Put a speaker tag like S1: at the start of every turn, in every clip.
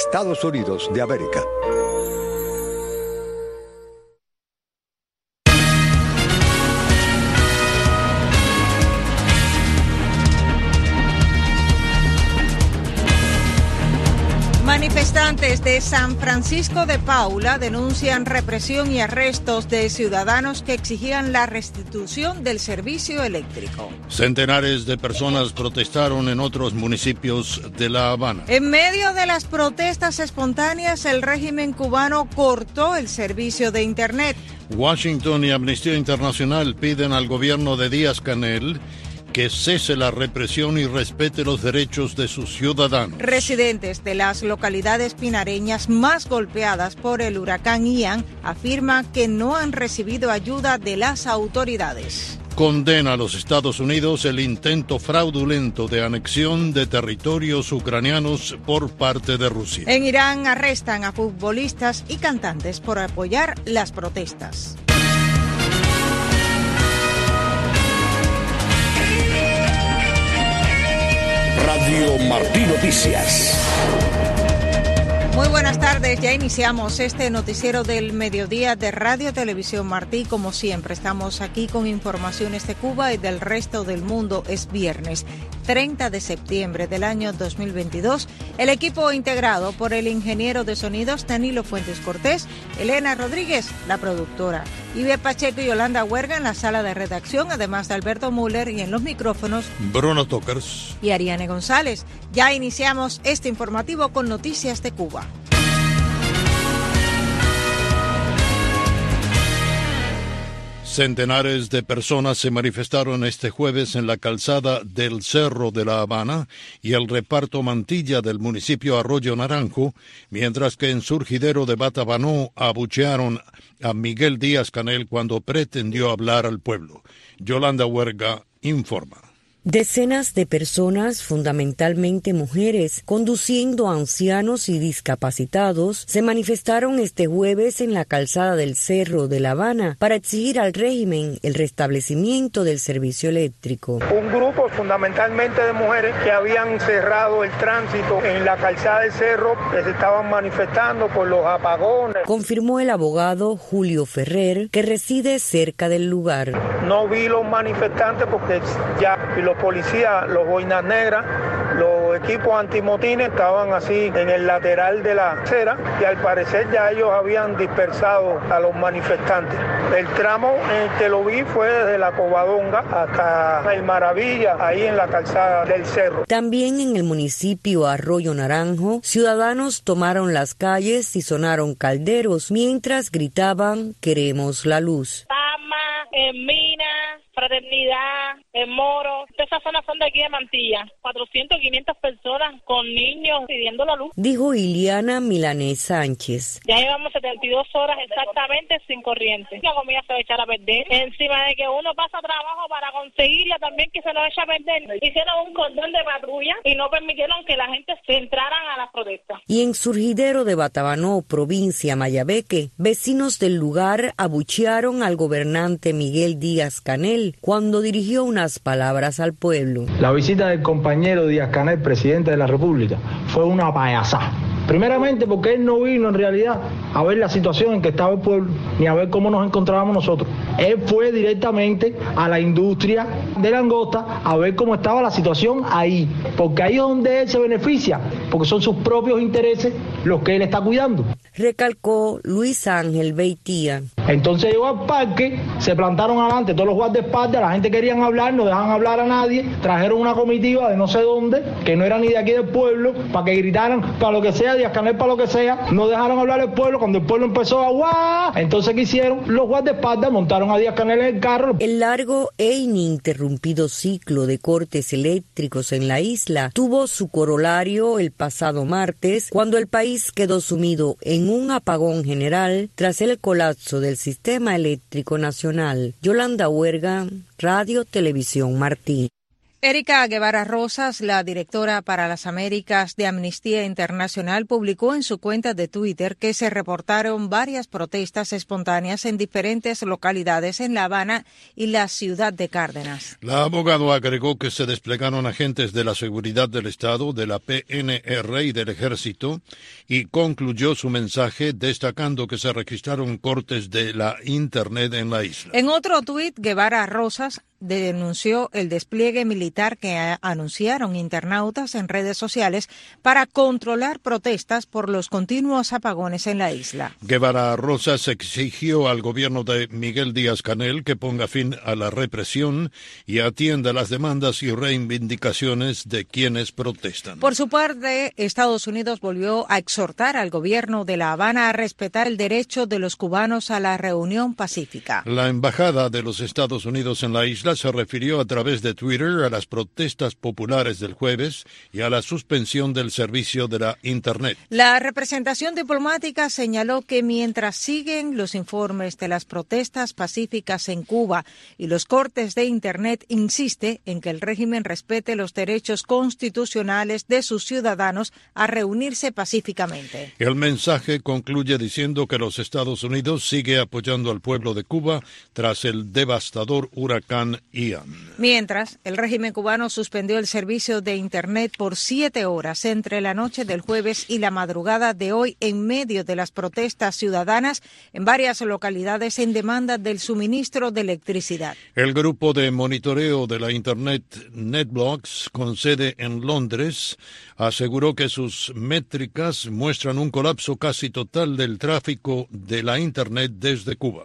S1: Estados Unidos de América.
S2: Manifestantes de San Francisco de Paula denuncian represión y arrestos de ciudadanos que exigían la restitución del servicio eléctrico.
S3: Centenares de personas protestaron en otros municipios de La Habana.
S2: En medio de las protestas espontáneas, el régimen cubano cortó el servicio de Internet.
S3: Washington y Amnistía Internacional piden al gobierno de Díaz-Canel que cese la represión y respete los derechos de sus ciudadanos.
S2: Residentes de las localidades pinareñas más golpeadas por el huracán Ian afirman que no han recibido ayuda de las autoridades.
S3: Condena a los Estados Unidos el intento fraudulento de anexión de territorios ucranianos por parte de Rusia.
S2: En Irán arrestan a futbolistas y cantantes por apoyar las protestas.
S4: Radio Martí Noticias.
S2: Muy buenas tardes, ya iniciamos este noticiero del mediodía de Radio Televisión Martí. Como siempre, estamos aquí con informaciones de Cuba y del resto del mundo. Es viernes 30 de septiembre del año 2022. El equipo integrado por el ingeniero de sonidos Danilo Fuentes Cortés, Elena Rodríguez, la productora, Ibe Pacheco y Yolanda Huerga en la sala de redacción, además de Alberto Müller y en los micrófonos
S3: Bruno Tokers
S2: y Ariane González. Ya iniciamos este informativo con noticias de Cuba.
S3: Centenares de personas se manifestaron este jueves en la calzada del Cerro de La Habana y el reparto Mantilla del municipio Arroyo Naranjo, mientras que en Surgidero de Batabanó abuchearon a Miguel Díaz-Canel cuando pretendió hablar al pueblo. Yolanda Huerga informa.
S5: Decenas de personas, fundamentalmente mujeres, conduciendo a ancianos y discapacitados, se manifestaron este jueves en la calzada del Cerro de La Habana para exigir al régimen el restablecimiento del servicio eléctrico.
S6: Un grupo fundamentalmente de mujeres que habían cerrado el tránsito en la calzada del Cerro, que se estaban manifestando por los apagones.
S5: Confirmó el abogado Julio Ferrer, que reside cerca del lugar.
S6: No vi los manifestantes porque ya los policías, los boinas negras, los equipos antimotines estaban así en el lateral de la acera y al parecer ya ellos habían dispersado a los manifestantes. El tramo en el que lo vi fue desde la Covadonga hasta el Maravilla, ahí en la calzada del Cerro.
S5: También en el municipio Arroyo Naranjo, ciudadanos tomaron las calles y sonaron calderos mientras gritaban "Queremos la luz".
S7: En Mina, Fraternidad, en Moro, esas zonas son de aquí de Mantilla, 400, 500 personas con niños pidiendo la luz.
S5: Dijo Iliana Milanés Sánchez.
S7: Ya llevamos 72 horas exactamente sin corriente. La comida se va a echar a perder, encima de que uno pasa trabajo para conseguirla también que se nos echa a perder. Hicieron un cordón de patrulla y no permitieron que la gente se entraran a las protestas.
S5: Y en Surgidero de Batabanó, provincia Mayabeque, vecinos del lugar abuchearon al gobernante Miguel Díaz-Canel cuando dirigió unas palabras al pueblo.
S8: La visita del compañero Díaz-Canel, presidente de la República, fue una payasada. Primeramente porque él no vino en realidad a ver la situación en que estaba el pueblo, ni a ver cómo nos encontrábamos nosotros. Él fue directamente a la industria de langosta a ver cómo estaba la situación ahí, porque ahí es donde él se beneficia, porque son sus propios intereses los que él está cuidando.
S5: Recalcó Luis Ángel Beitía.
S8: Entonces llegó al parque, se plantaron adelante todos los guardaespaldas, la gente querían hablar, no dejaban hablar a nadie, trajeron una comitiva de no sé dónde, que no era ni de aquí del pueblo, para que gritaran para lo que sea, Díaz-Canel para lo que sea, no dejaron hablar al pueblo, cuando el pueblo empezó a guau, entonces ¿qué hicieron? Los guardaespaldas montaron a Díaz-Canel en el carro.
S5: El largo e ininterrumpido ciclo de cortes eléctricos en la isla tuvo su corolario el pasado martes, cuando el país quedó sumido en un apagón general tras el colapso del sistema eléctrico nacional. Yolanda Huerga, Radio Televisión Martí.
S2: Erika Guevara Rosas, la directora para las Américas de Amnistía Internacional, publicó en su cuenta de Twitter que se reportaron varias protestas espontáneas en diferentes localidades en La Habana y la ciudad de Cárdenas.
S3: La abogada agregó que se desplegaron agentes de la seguridad del Estado, de la PNR y del Ejército, y concluyó su mensaje destacando que se registraron cortes de la Internet en la isla.
S2: En otro tuit, Guevara Rosas denunció el despliegue militar que anunciaron internautas en redes sociales para controlar protestas por los continuos apagones en la isla.
S3: Guevara Rosas exigió al gobierno de Miguel Díaz-Canel que ponga fin a la represión y atienda las demandas y reivindicaciones de quienes protestan.
S2: Por su parte, Estados Unidos volvió a exhortar al gobierno de La Habana a respetar el derecho de los cubanos a la reunión pacífica.
S3: La embajada de los Estados Unidos en la isla se refirió a través de Twitter a las protestas populares del jueves y a la suspensión del servicio de la Internet.
S2: La representación diplomática señaló que mientras siguen los informes de las protestas pacíficas en Cuba y los cortes de Internet, insiste en que el régimen respete los derechos constitucionales de sus ciudadanos a reunirse pacíficamente.
S3: El mensaje concluye diciendo que los Estados Unidos sigue apoyando al pueblo de Cuba tras el devastador huracán Ian.
S2: Mientras, el régimen cubano suspendió el servicio de Internet por 7 horas entre la noche del jueves y la madrugada de hoy en medio de las protestas ciudadanas en varias localidades en demanda del suministro de electricidad.
S3: El grupo de monitoreo de la Internet NetBlocks, con sede en Londres, aseguró que sus métricas muestran un colapso casi total del tráfico de la Internet desde Cuba.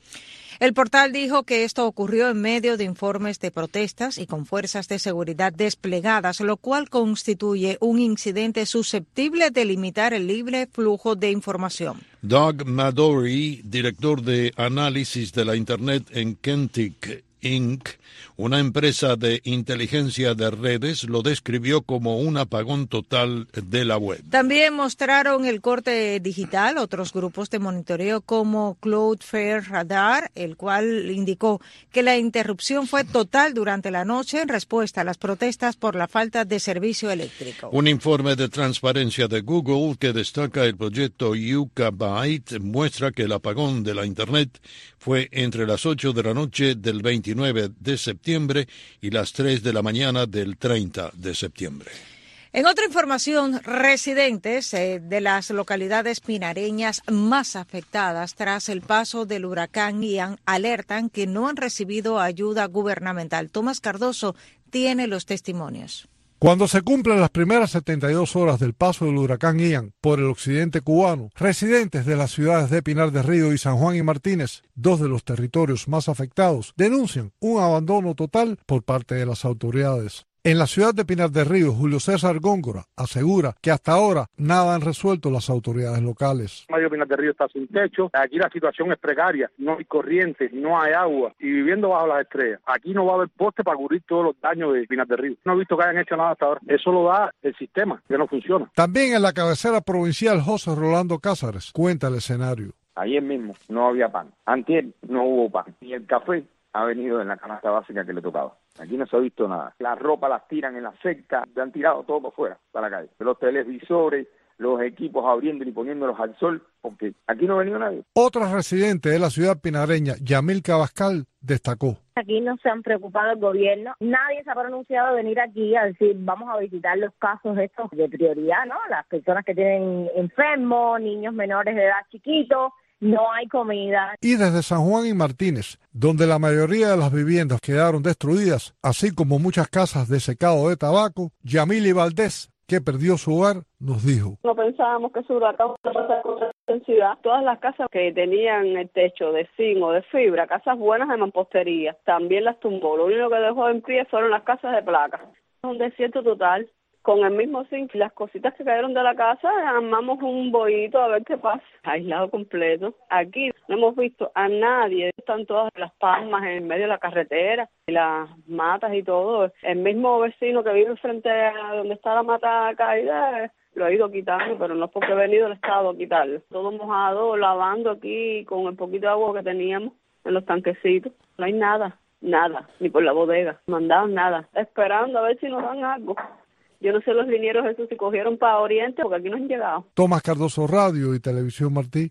S2: El portal dijo que esto ocurrió en medio de informes de protestas y con fuerzas de seguridad desplegadas, lo cual constituye un incidente susceptible de limitar el libre flujo de información.
S3: Doug Madory, director de análisis de la Internet en Kentic Inc., una empresa de inteligencia de redes, lo describió como un apagón total de la web.
S2: También mostraron el corte digital otros grupos de monitoreo como Cloudflare Radar, el cual indicó que la interrupción fue total durante la noche en respuesta a las protestas por la falta de servicio eléctrico.
S3: Un informe de transparencia de Google que destaca el proyecto Yucca muestra que el apagón de la Internet fue entre las 8 de la noche del 29 de septiembre y las 3 de la mañana del 30 de septiembre.
S2: En otra información, residentes de las localidades pinareñas más afectadas tras el paso del huracán Ian alertan que no han recibido ayuda gubernamental. Tomás Cardoso tiene los testimonios.
S1: Cuando se cumplen las primeras 72 horas del paso del huracán Ian por el occidente cubano, residentes de las ciudades de Pinar del Río y San Juan y Martínez, dos de los territorios más afectados, denuncian un abandono total por parte de las autoridades. En la ciudad de Pinar del Río, Julio César Góngora asegura que hasta ahora nada han resuelto las autoridades locales.
S9: Mario Pinar del Río está sin techo, aquí la situación es precaria, no hay corriente, no hay agua y viviendo bajo las estrellas. Aquí no va a haber poste para cubrir todos los daños de Pinar del Río. No he visto que hayan hecho nada hasta ahora. Eso lo da el sistema, que no funciona.
S1: También en la cabecera provincial, José Rolando Cázares cuenta el escenario.
S10: Ayer mismo no había pan, antier no hubo pan y el café ha venido en la canasta básica que le tocaba. Aquí no se ha visto nada. La ropa las tiran en la cerca, le han tirado todo por fuera, para la calle. Los televisores, los equipos abriendo y poniéndolos al sol, porque aquí no ha venido nadie.
S1: Otra residente de la ciudad pinareña, Yamil Cabascal, destacó.
S11: Aquí no se han preocupado el gobierno, nadie se ha pronunciado a venir aquí a decir vamos a visitar los casos estos de prioridad, ¿no? Las personas que tienen enfermos, niños menores de edad chiquitos. No hay comida.
S1: Y desde San Juan y Martínez, donde la mayoría de las viviendas quedaron destruidas, así como muchas casas de secado de tabaco, Yamili Valdés, que perdió su hogar, nos dijo.
S12: No pensábamos que su huracán iba a pasar con tanta intensidad. Todas las casas que tenían el techo de zinc o de fibra, casas buenas de mampostería, también las tumbó. Lo único que dejó en pie fueron las casas de placa. Es un desierto total. Con el mismo zinc, las cositas que cayeron de la casa, armamos un bohito a ver qué pasa. Aislado completo. Aquí no hemos visto a nadie. Están todas las palmas en medio de la carretera, y las matas y todo. El mismo vecino que vive frente a donde está la mata caída lo ha ido quitando, pero no es porque ha venido el Estado a quitarlo. Todo mojado, lavando aquí con el poquito de agua que teníamos en los tanquecitos. No hay nada. Nada, ni por la bodega. Mandaron nada. Esperando a ver si nos dan algo. Yo no sé los linieros esos si cogieron para Oriente, porque aquí no han llegado.
S1: Tomás Cardoso, Radio y Televisión Martí.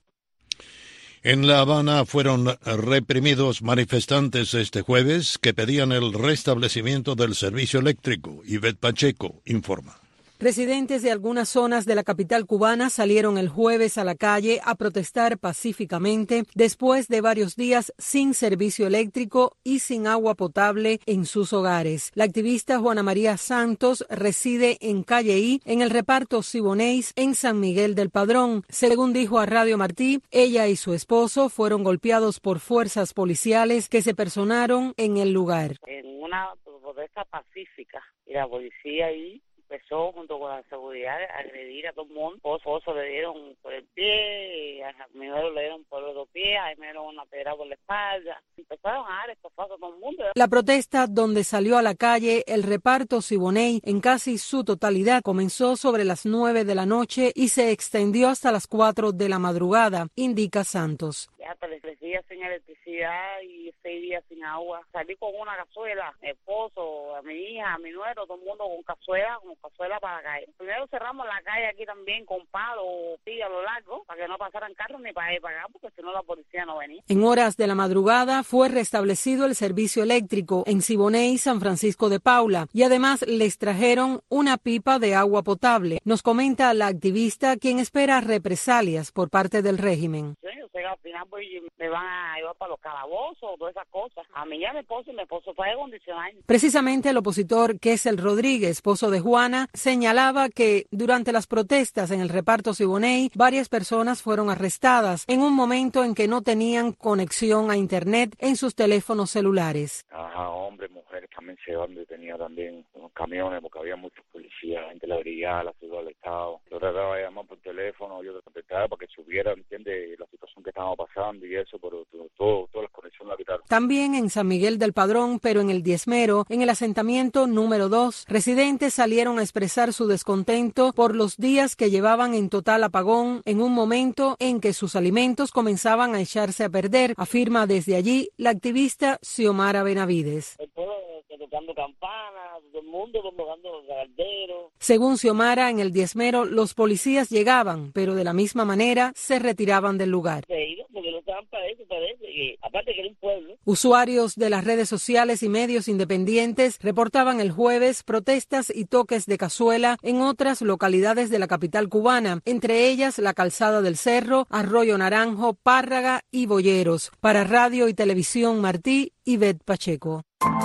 S3: En La Habana fueron reprimidos manifestantes este jueves que pedían el restablecimiento del servicio eléctrico. Ivette Pacheco informa.
S13: Residentes de algunas zonas de la capital cubana salieron el jueves a la calle a protestar pacíficamente después de varios días sin servicio eléctrico y sin agua potable en sus hogares. La activista Juana María Santos reside en Calle I, en el reparto Siboney's, en San Miguel del Padrón. Según dijo a Radio Martí, ella y su esposo fueron golpeados por fuerzas policiales que se personaron en el lugar.
S14: En una protesta pacífica y la policía ahí empezó junto con la seguridad a agredir a todo el mundo. A esposo le dieron por el pie, a mi nuero le dieron por los dos pies, a mí me dieron una pedra por la espalda. Empezaron a dar estofazos a todo el mundo.
S13: La protesta, donde salió a la calle el reparto Siboney en casi su totalidad, comenzó sobre las 9 de la noche y se extendió hasta las 4 de la madrugada, indica Santos.
S14: Ya 3 días sin electricidad y 6 días sin agua. Salí con una cazuela, mi esposo, a mi hija, a mi nuero, todo el mundo con cazuela para la calle. Primero cerramos la calle aquí también con palos o pilla a lo largo para que no pasaran carros ni para ir para acá, porque si no la policía no venía.
S13: En horas de la madrugada fue restablecido el servicio eléctrico en Siboney, San Francisco de Paula, y además les trajeron una pipa de agua potable. Nos comenta la activista, quien espera represalias por parte del régimen.
S14: Sí, o sea, al final pues, me van a llevar para los calabozos, todas esas cosas. A mí ya mi esposo fue acondicionado.
S13: Precisamente el opositor Kessel Rodríguez, esposo de Juana, señalaba que durante las protestas en el reparto Siboney, varias personas fueron arrestadas en un momento en que no tenían conexión a internet en sus teléfonos celulares.
S15: Hombres, mujeres también se van detenidos también con los camiones porque había muchos policías, gente de la brigada, la ciudad del Estado. Yo trataba de llamar por teléfono, yo trataba para que supiera, entiende, la situación que estábamos pasando y eso, pero todas las conexiones la quitaron.
S13: También en San Miguel del Padrón, pero en el Diezmero, en el asentamiento número 2, residentes salieron a expresar su descontento por los días que llevaban en total apagón en un momento en que sus alimentos comenzaban a echarse a perder, afirma desde allí la activista Xiomara Benavides.
S14: Tocando campanas, todo el mundo tocando galderos.
S13: Según Xiomara, en el Diezmero los policías llegaban, pero de la misma manera se retiraban del lugar.
S14: Porque no estaban para eso, y aparte que era un pueblo.
S13: Usuarios de las redes sociales y medios independientes reportaban el jueves protestas y toques de cazuela en otras localidades de la capital cubana, entre ellas la Calzada del Cerro, Arroyo Naranjo, Párraga y Boyeros. Para Radio y Televisión Martí, Ivette Pacheco.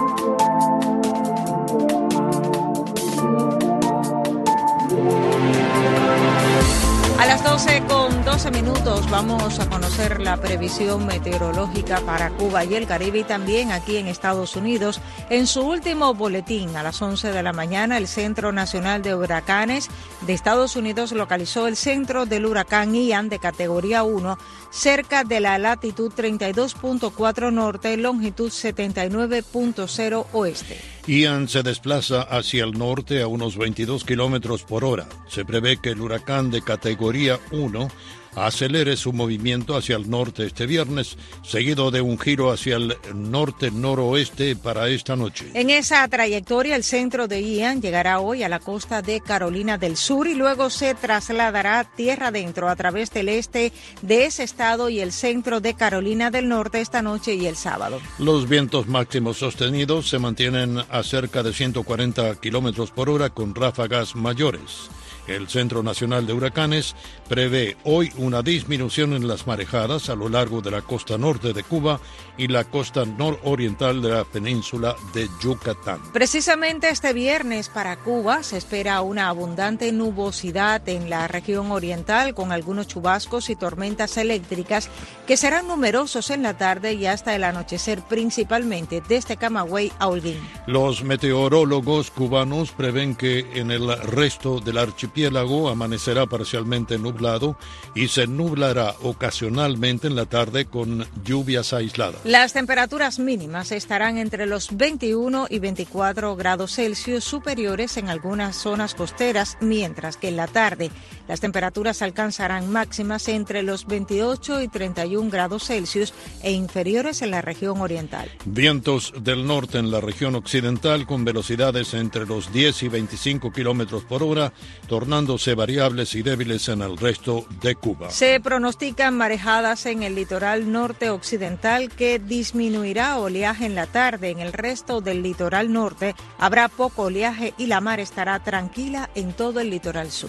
S2: A las 12:12 vamos a conocer la previsión meteorológica para Cuba y el Caribe y también aquí en Estados Unidos. En su último boletín a las 11 de la mañana, el Centro Nacional de Huracanes de Estados Unidos localizó el centro del huracán Ian de categoría 1 cerca de la latitud 32.4 norte, longitud 79.0 oeste.
S3: Ian se desplaza hacia el norte a unos 22 kilómetros por hora. Se prevé que el huracán de categoría 1 acelere su movimiento hacia el norte este viernes, seguido de un giro hacia el norte-noroeste para esta noche.
S2: En esa trayectoria, el centro de Ian llegará hoy a la costa de Carolina del Sur y luego se trasladará tierra adentro a través del este de ese estado y el centro de Carolina del Norte esta noche y el sábado.
S3: Los vientos máximos sostenidos se mantienen a cerca de 140 kilómetros por hora con ráfagas mayores. El Centro Nacional de Huracanes prevé hoy una disminución en las marejadas a lo largo de la costa norte de Cuba y la costa nororiental de la península de Yucatán.
S2: Precisamente este viernes para Cuba se espera una abundante nubosidad en la región oriental con algunos chubascos y tormentas eléctricas que serán numerosos en la tarde y hasta el anochecer, principalmente desde Camagüey a Holguín.
S3: Los meteorólogos cubanos prevén que en el resto del archipiélago archipiélago amanecerá parcialmente nublado y se nublará ocasionalmente en la tarde con lluvias aisladas.
S2: Las temperaturas mínimas estarán entre los 21 y 24 grados Celsius, superiores en algunas zonas costeras, mientras que en la tarde las temperaturas alcanzarán máximas entre los 28 y 31 grados Celsius e inferiores en la región oriental.
S3: Vientos del norte en la región occidental con velocidades entre los 10 y 25 kilómetros por hora, tornándose variables y débiles en el resto de Cuba.
S2: Se pronostican marejadas en el litoral norte occidental, que disminuirá oleaje en la tarde. En el resto del litoral norte habrá poco oleaje y la mar estará tranquila en todo el litoral sur.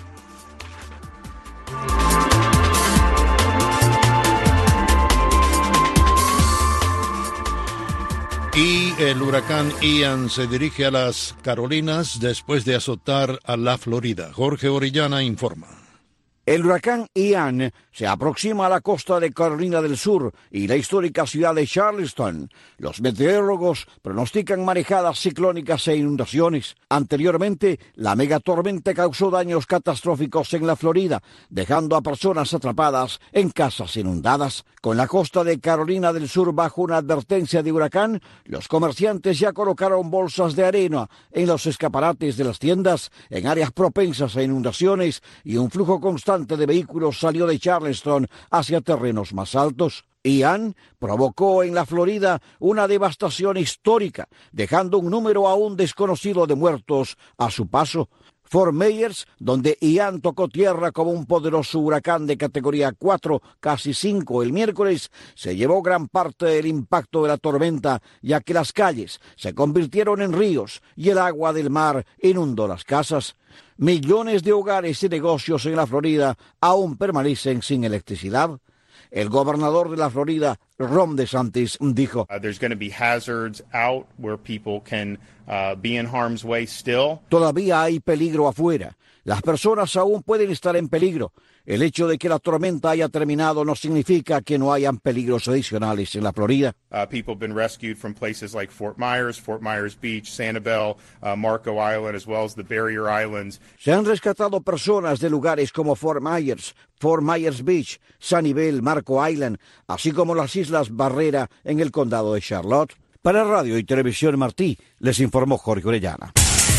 S3: Y el huracán Ian se dirige a las Carolinas después de azotar a la Florida. Jorge Orellana informa.
S16: El huracán Ian se aproxima a la costa de Carolina del Sur y la histórica ciudad de Charleston. Los meteorólogos pronostican marejadas ciclónicas e inundaciones. Anteriormente, la megatormenta causó daños catastróficos en la Florida, dejando a personas atrapadas en casas inundadas. Con la costa de Carolina del Sur bajo una advertencia de huracán, los comerciantes ya colocaron bolsas de arena en los escaparates de las tiendas, en áreas propensas a inundaciones, y un flujo constante de vehículos salió de Charleston hacia terrenos más altos. Ian provocó en la Florida una devastación histórica, dejando un número aún desconocido de muertos a su paso. Fort Myers, donde Ian tocó tierra como un poderoso huracán de categoría 4, casi 5 el miércoles, se llevó gran parte del impacto de la tormenta, ya que las calles se convirtieron en ríos y el agua del mar inundó las casas. Millones de hogares y negocios en la Florida aún permanecen sin electricidad. El gobernador de la Florida, Ron DeSantis, dijo:
S17: There's going to be hazards out where people can be in harm's way still.
S16: Todavía hay peligro afuera. Las personas aún pueden estar en peligro. El hecho de que la tormenta haya terminado no significa que no hayan peligros adicionales en la Florida.
S17: People have been rescued from places like Fort Myers Beach, Sanibel, Marco Island, as well as the Barrier Islands.
S16: Se han rescatado personas de lugares como Fort Myers Beach, Sanibel, Marco Island, así como las Islas Barrera en el condado de Charlotte. Para Radio y Televisión Martí, les informó Jorge Orellana.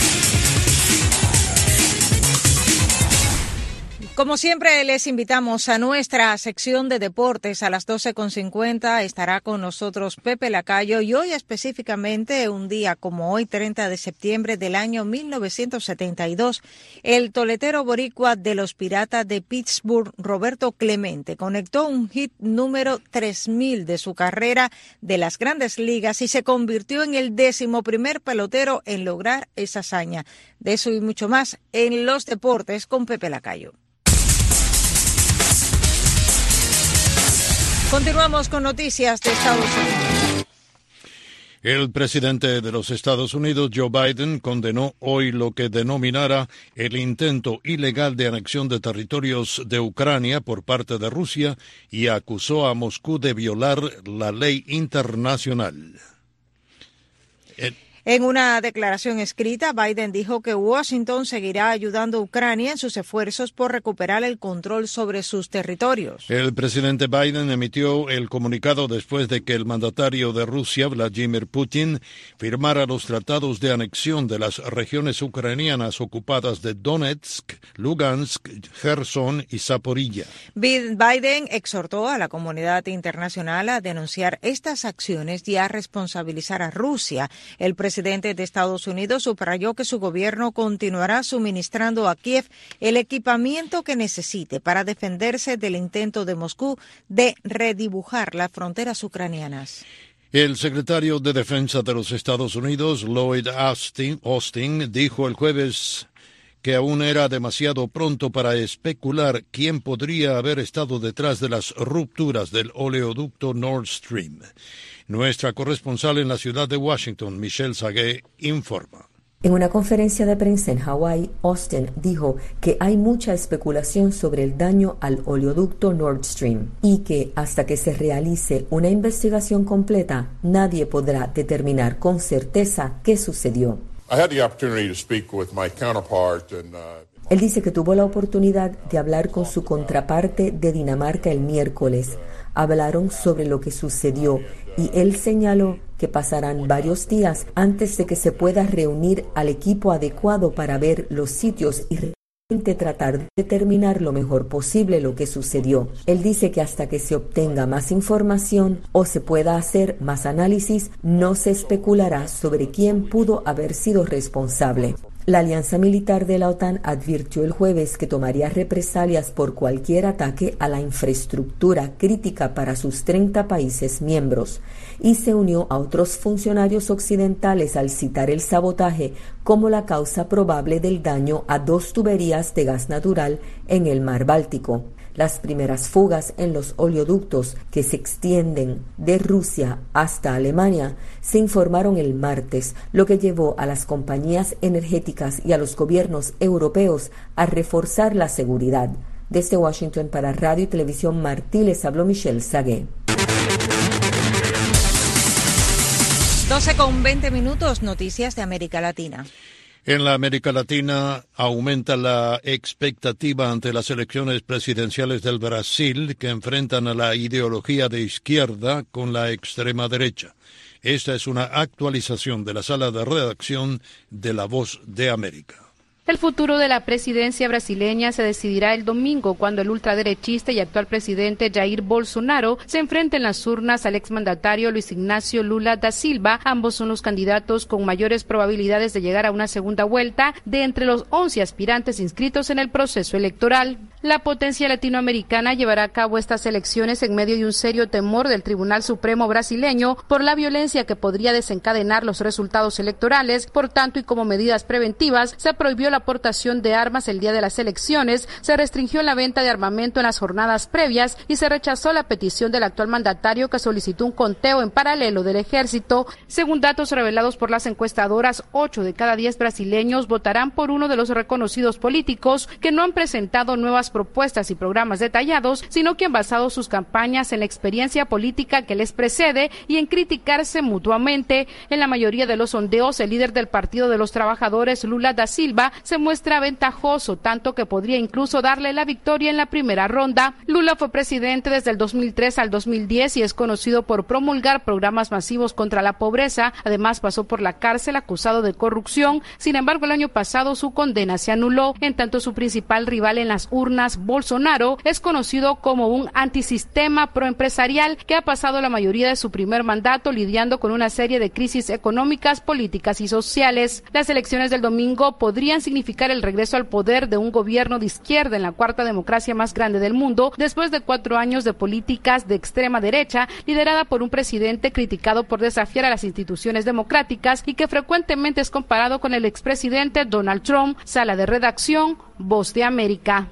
S2: Como siempre, les invitamos a nuestra sección de deportes. A las 12:50 estará con nosotros Pepe Lacayo, y hoy específicamente, un día como hoy, 30 de septiembre del año 1972, el toletero boricua de los Piratas de Pittsburgh, Roberto Clemente, conectó un hit número 3000 de su carrera de las Grandes Ligas y se convirtió en el 11º pelotero en lograr esa hazaña. De eso y mucho más en los deportes con Pepe Lacayo. Continuamos con noticias de Estados Unidos.
S3: El presidente de los Estados Unidos, Joe Biden, condenó hoy lo que denominara el intento ilegal de anexión de territorios de Ucrania por parte de Rusia y acusó a Moscú de violar la ley internacional.
S2: En una declaración escrita, Biden dijo que Washington seguirá ayudando a Ucrania en sus esfuerzos por recuperar el control sobre sus territorios.
S3: El presidente Biden emitió el comunicado después de que el mandatario de Rusia, Vladimir Putin, firmara los tratados de anexión de las regiones ucranianas ocupadas de Donetsk, Lugansk, Gerson y Zaporilla.
S2: Biden exhortó a la comunidad internacional a denunciar estas acciones y a responsabilizar a Rusia. El presidente de Estados Unidos subrayó que su gobierno continuará suministrando a Kiev el equipamiento que necesite para defenderse del intento de Moscú de redibujar las fronteras ucranianas.
S3: El secretario de Defensa de los Estados Unidos, Lloyd Austin, dijo el jueves que aún era demasiado pronto para especular quién podría haber estado detrás de las rupturas del oleoducto Nord Stream. Nuestra corresponsal en la ciudad de Washington, Michelle Sagué, informa.
S18: En una conferencia de prensa en Hawái, Austin dijo que hay mucha especulación sobre el daño al oleoducto Nord Stream y que hasta que se realice una investigación completa, nadie podrá determinar con certeza qué sucedió. Él dice que tuvo la oportunidad de hablar con su contraparte de Dinamarca el miércoles. Hablaron sobre lo que sucedió y él señaló que pasarán varios días antes de que se pueda reunir al equipo adecuado para ver los sitios y tratar de determinar lo mejor posible lo que sucedió. Él dice que hasta que se obtenga más información o se pueda hacer más análisis, no se especulará sobre quién pudo haber sido responsable. La alianza militar de la OTAN advirtió el jueves que tomaría represalias por cualquier ataque a la infraestructura crítica para sus 30 países miembros y se unió a otros funcionarios occidentales al citar el sabotaje como la causa probable del daño a 2 tuberías de gas natural en el mar Báltico. Las primeras fugas en los oleoductos que se extienden de Rusia hasta Alemania se informaron el martes, lo que llevó a las compañías energéticas y a los gobiernos europeos a reforzar la seguridad. Desde Washington para Radio y Televisión Martí les habló Michelle Sagué.
S2: 12:20, noticias de América Latina.
S3: En la América Latina aumenta la expectativa ante las elecciones presidenciales del Brasil, que enfrentan a la ideología de izquierda con la extrema derecha. Esta es una actualización de la sala de redacción de La Voz de América.
S19: El futuro de la presidencia brasileña se decidirá el domingo cuando el ultraderechista y actual presidente Jair Bolsonaro se enfrente en las urnas al exmandatario Luis Ignacio Lula da Silva. Ambos son los candidatos con mayores probabilidades de llegar a una segunda vuelta de entre los 11 aspirantes inscritos en el proceso electoral. La potencia latinoamericana llevará a cabo estas elecciones en medio de un serio temor del Tribunal Supremo brasileño por la violencia que podría desencadenar los resultados electorales. Por tanto, y como medidas preventivas, se prohibió la aportación de armas el día de las elecciones, se restringió la venta de armamento en las jornadas previas y se rechazó la petición del actual mandatario que solicitó un conteo en paralelo del ejército. Según datos revelados por las encuestadoras, 8 de cada 10 brasileños votarán por uno de los reconocidos políticos que no han presentado nuevas propuestas y programas detallados, sino que han basado sus campañas en la experiencia política que les precede y en criticarse mutuamente. En la mayoría de los sondeos, el líder del Partido de los Trabajadores, Lula da Silva, se muestra ventajoso, tanto que podría incluso darle la victoria en la primera ronda. Lula fue presidente desde el 2003 al 2010 y es conocido por promulgar programas masivos contra la pobreza. Además, pasó por la cárcel acusado de corrupción. Sin embargo, el año pasado su condena se anuló. En tanto, su principal rival en las urnas, Bolsonaro, es conocido como un antisistema proempresarial que ha pasado la mayoría de su primer mandato lidiando con una serie de crisis económicas, políticas y sociales. Las elecciones del domingo podrían significar el regreso al poder de un gobierno de izquierda en la cuarta democracia más grande del mundo, después de 4 años de políticas de extrema derecha, liderada por un presidente criticado por desafiar a las instituciones democráticas y que frecuentemente es comparado con el expresidente Donald Trump. Sala de redacción, Voz de América.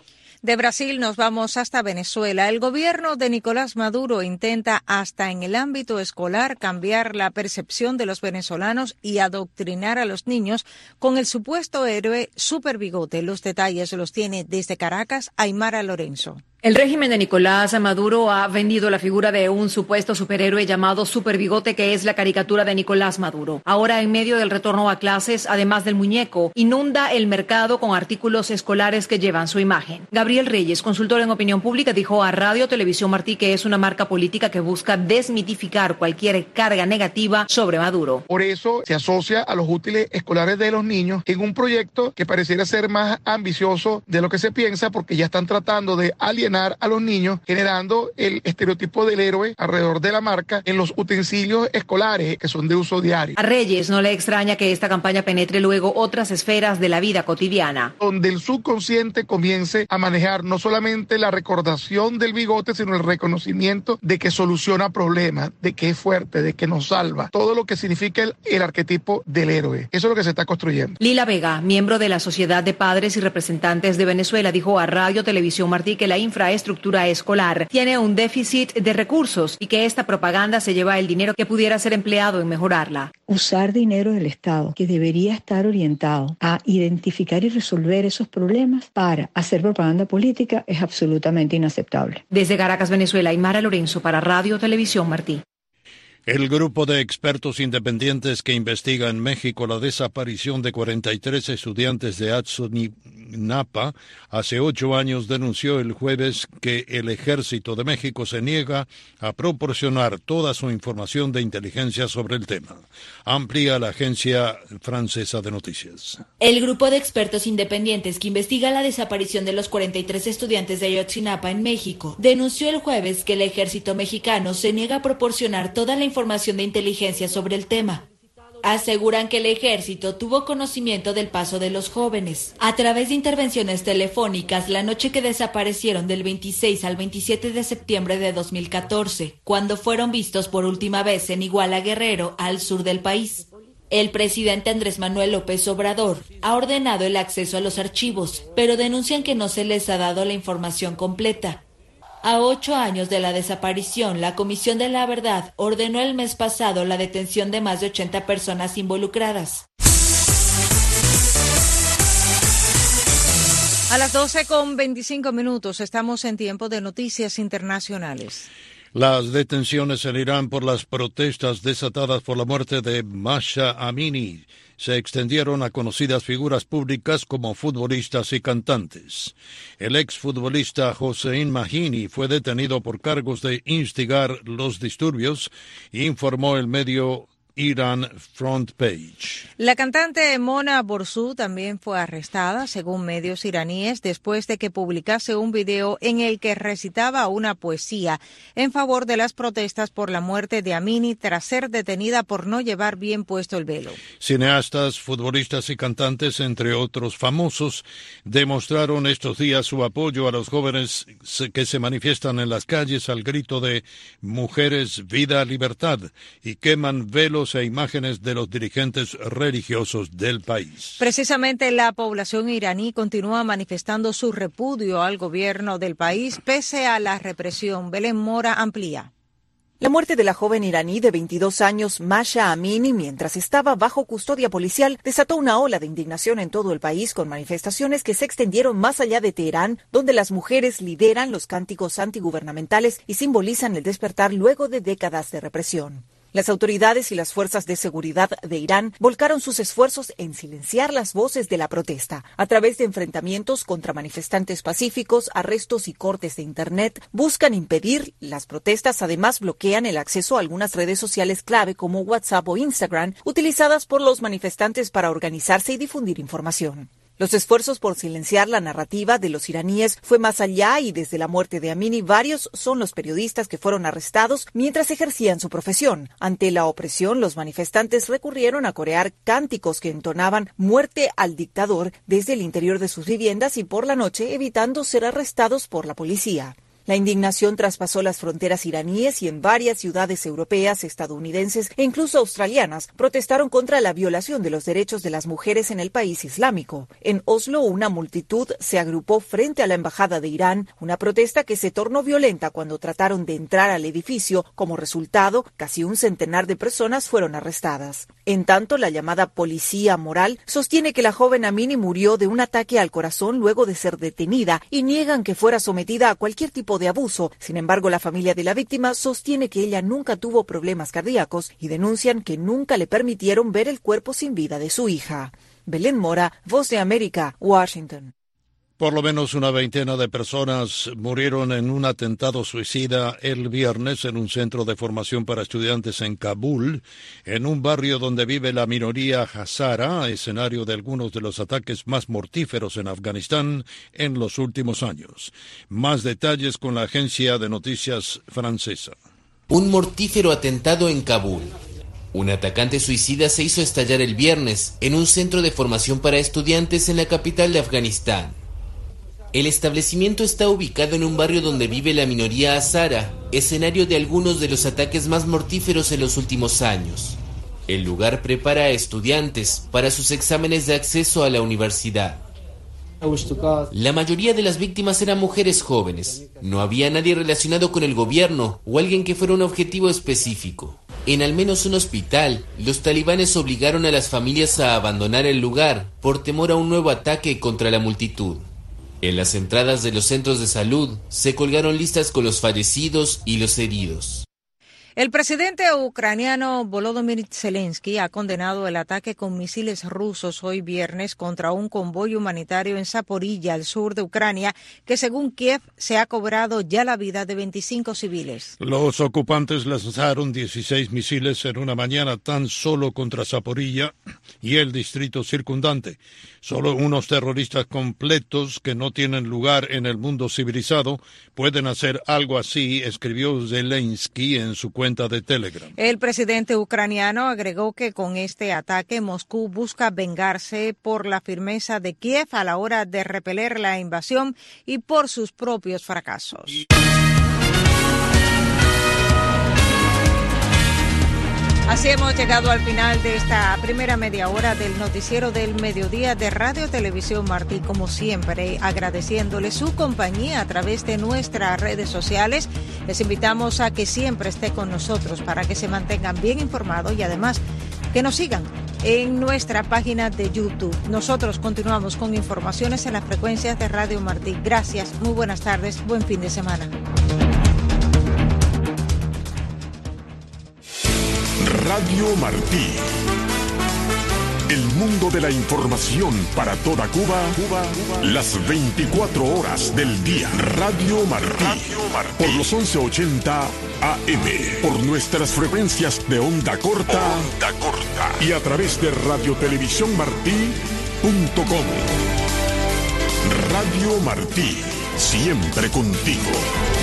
S2: De Brasil nos vamos hasta Venezuela. El gobierno de Nicolás Maduro intenta hasta en el ámbito escolar cambiar la percepción de los venezolanos y adoctrinar a los niños con el supuesto héroe Super Bigote. Los detalles los tiene desde Caracas Aymara Lorenzo.
S20: El régimen de Nicolás Maduro ha vendido la figura de un supuesto superhéroe llamado Super Bigote, que es la caricatura de Nicolás Maduro. Ahora, en medio del retorno a clases, además del muñeco, inunda el mercado con artículos escolares que llevan su imagen. Gabriel Reyes, consultor en opinión pública, dijo a Radio Televisión Martí que es una marca política que busca desmitificar cualquier carga negativa sobre Maduro.
S21: Por eso se asocia a los útiles escolares de los niños en un proyecto que pareciera ser más ambicioso de lo que se piensa, porque ya están tratando de alienar a los niños, generando el estereotipo del héroe alrededor de la marca en los utensilios escolares que son de uso diario.
S20: A Reyes no le extraña que esta campaña penetre luego otras esferas de la vida cotidiana,
S21: donde el subconsciente comience a manejar no solamente la recordación del bigote, sino el reconocimiento de que soluciona problemas, de que es fuerte, de que nos salva, todo lo que significa el arquetipo del héroe. Eso es lo que se está construyendo.
S20: Lila Vega, miembro de la Sociedad de Padres y Representantes de Venezuela, dijo a Radio Televisión Martí que la infraestructura escolar tiene un déficit de recursos y que esta propaganda se lleva el dinero que pudiera ser empleado en mejorarla.
S22: Usar dinero del Estado que debería estar orientado a identificar y resolver esos problemas para hacer propaganda política es absolutamente inaceptable.
S20: Desde Caracas, Venezuela, Aymara Lorenzo para Radio Televisión Martí.
S3: El grupo de expertos independientes que investiga en México la desaparición de 43 estudiantes de Ayotzinapa hace 8 años denunció el jueves que el Ejército de México se niega a proporcionar toda su información de inteligencia sobre el tema. Amplía la agencia francesa de noticias.
S4: El grupo de expertos independientes que investiga la desaparición de los 43 estudiantes de Ayotzinapa en México denunció el jueves que el Ejército mexicano se niega a proporcionar toda la información de inteligencia sobre el tema. Aseguran que el ejército tuvo conocimiento del paso de los jóvenes a través de intervenciones telefónicas la noche que desaparecieron del 26 al 27 de septiembre de 2014, cuando fueron vistos por última vez en Iguala Guerrero, al sur del país. El presidente Andrés Manuel López Obrador ha ordenado el acceso a los archivos, pero denuncian que no se les ha dado la información completa. A 8 años de la desaparición, la Comisión de la Verdad ordenó el mes pasado la detención de más de 80 personas involucradas.
S2: A las 12:25 estamos en tiempo de noticias internacionales.
S3: Las detenciones en Irán por las protestas desatadas por la muerte de Mahsa Amini se extendieron a conocidas figuras públicas como futbolistas y cantantes. El exfutbolista Hossein Mahini fue detenido por cargos de instigar los disturbios, informó el medio Iran Front Page.
S2: La cantante Mona Borzou también fue arrestada, según medios iraníes, después de que publicase un video en el que recitaba una poesía en favor de las protestas por la muerte de Amini tras ser detenida por no llevar bien puesto el velo.
S3: Cineastas, futbolistas y cantantes, entre otros famosos, demostraron estos días su apoyo a los jóvenes que se manifiestan en las calles al grito de «Mujeres, vida, libertad» y queman velos e imágenes de los dirigentes religiosos del país.
S2: Precisamente la población iraní continúa manifestando su repudio al gobierno del país pese a la represión. Belén Mora amplía.
S6: La muerte de la joven iraní de 22 años, Mahsa Amini, mientras estaba bajo custodia policial, desató una ola de indignación en todo el país con manifestaciones que se extendieron más allá de Teherán, donde las mujeres lideran los cánticos antigubernamentales y simbolizan el despertar luego de décadas de represión. Las autoridades y las fuerzas de seguridad de Irán volcaron sus esfuerzos en silenciar las voces de la protesta. A través de enfrentamientos contra manifestantes pacíficos, arrestos y cortes de Internet, buscan impedir las protestas. Además, bloquean el acceso a algunas redes sociales clave como WhatsApp o Instagram, utilizadas por los manifestantes para organizarse y difundir información. Los esfuerzos por silenciar la narrativa de los iraníes fue más allá y desde la muerte de Amini varios son los periodistas que fueron arrestados mientras ejercían su profesión. Ante la opresión, los manifestantes recurrieron a corear cánticos que entonaban muerte al dictador desde el interior de sus viviendas y por la noche, evitando ser arrestados por la policía. La indignación traspasó las fronteras iraníes y en varias ciudades europeas, estadounidenses e incluso australianas protestaron contra la violación de los derechos de las mujeres en el país islámico. En Oslo, una multitud se agrupó frente a la embajada de Irán, una protesta que se tornó violenta cuando trataron de entrar al edificio. Como resultado, casi un centenar de personas fueron arrestadas. En tanto, la llamada policía moral sostiene que la joven Amini murió de un ataque al corazón luego de ser detenida y niegan que fuera sometida a cualquier tipo de abuso. Sin embargo, la familia de la víctima sostiene que ella nunca tuvo problemas cardíacos y denuncian que nunca le permitieron ver el cuerpo sin vida de su hija. Belén Mora, Voz de América, Washington.
S3: Por lo menos una veintena de personas murieron en un atentado suicida el viernes en un centro de formación para estudiantes en Kabul, en un barrio donde vive la minoría Hazara, escenario de algunos de los ataques más mortíferos en Afganistán en los últimos años. Más detalles con la agencia de noticias francesa.
S23: Un mortífero atentado en Kabul. Un atacante suicida se hizo estallar el viernes en un centro de formación para estudiantes en la capital de Afganistán. El establecimiento está ubicado en un barrio donde vive la minoría hazara, escenario de algunos de los ataques más mortíferos en los últimos años. El lugar prepara a estudiantes para sus exámenes de acceso a la universidad. La mayoría de las víctimas eran mujeres jóvenes. No había nadie relacionado con el gobierno o alguien que fuera un objetivo específico. En al menos un hospital, los talibanes obligaron a las familias a abandonar el lugar por temor a un nuevo ataque contra la multitud. En las entradas de los centros de salud se colgaron listas con los fallecidos y los heridos.
S2: El presidente ucraniano Volodymyr Zelensky ha condenado el ataque con misiles rusos hoy viernes contra un convoy humanitario en Zaporilla, al sur de Ucrania, que según Kiev se ha cobrado ya la vida de 25 civiles.
S3: Los ocupantes lanzaron 16 misiles en una mañana tan solo contra Zaporilla y el distrito circundante. Solo unos terroristas completos que no tienen lugar en el mundo civilizado pueden hacer algo así, escribió Zelensky en su cuenta de Telegram.
S2: El presidente ucraniano agregó que con este ataque Moscú busca vengarse por la firmeza de Kiev a la hora de repeler la invasión y por sus propios fracasos. Así hemos llegado al final de esta primera media hora del noticiero del mediodía de Radio Televisión Martí, como siempre, agradeciéndole su compañía a través de nuestras redes sociales. Les invitamos a que siempre esté con nosotros para que se mantengan bien informados y además que nos sigan en nuestra página de YouTube. Nosotros continuamos con informaciones en las frecuencias de Radio Martí. Gracias, muy buenas tardes, buen fin de semana.
S5: Radio Martí. El mundo de la información para toda Cuba, las 24 horas del día. Radio Martí. Por los 1180 AM. Por nuestras frecuencias de onda corta. Y a través de radiotelevisiónmartí.com. Radio Martí. Siempre contigo.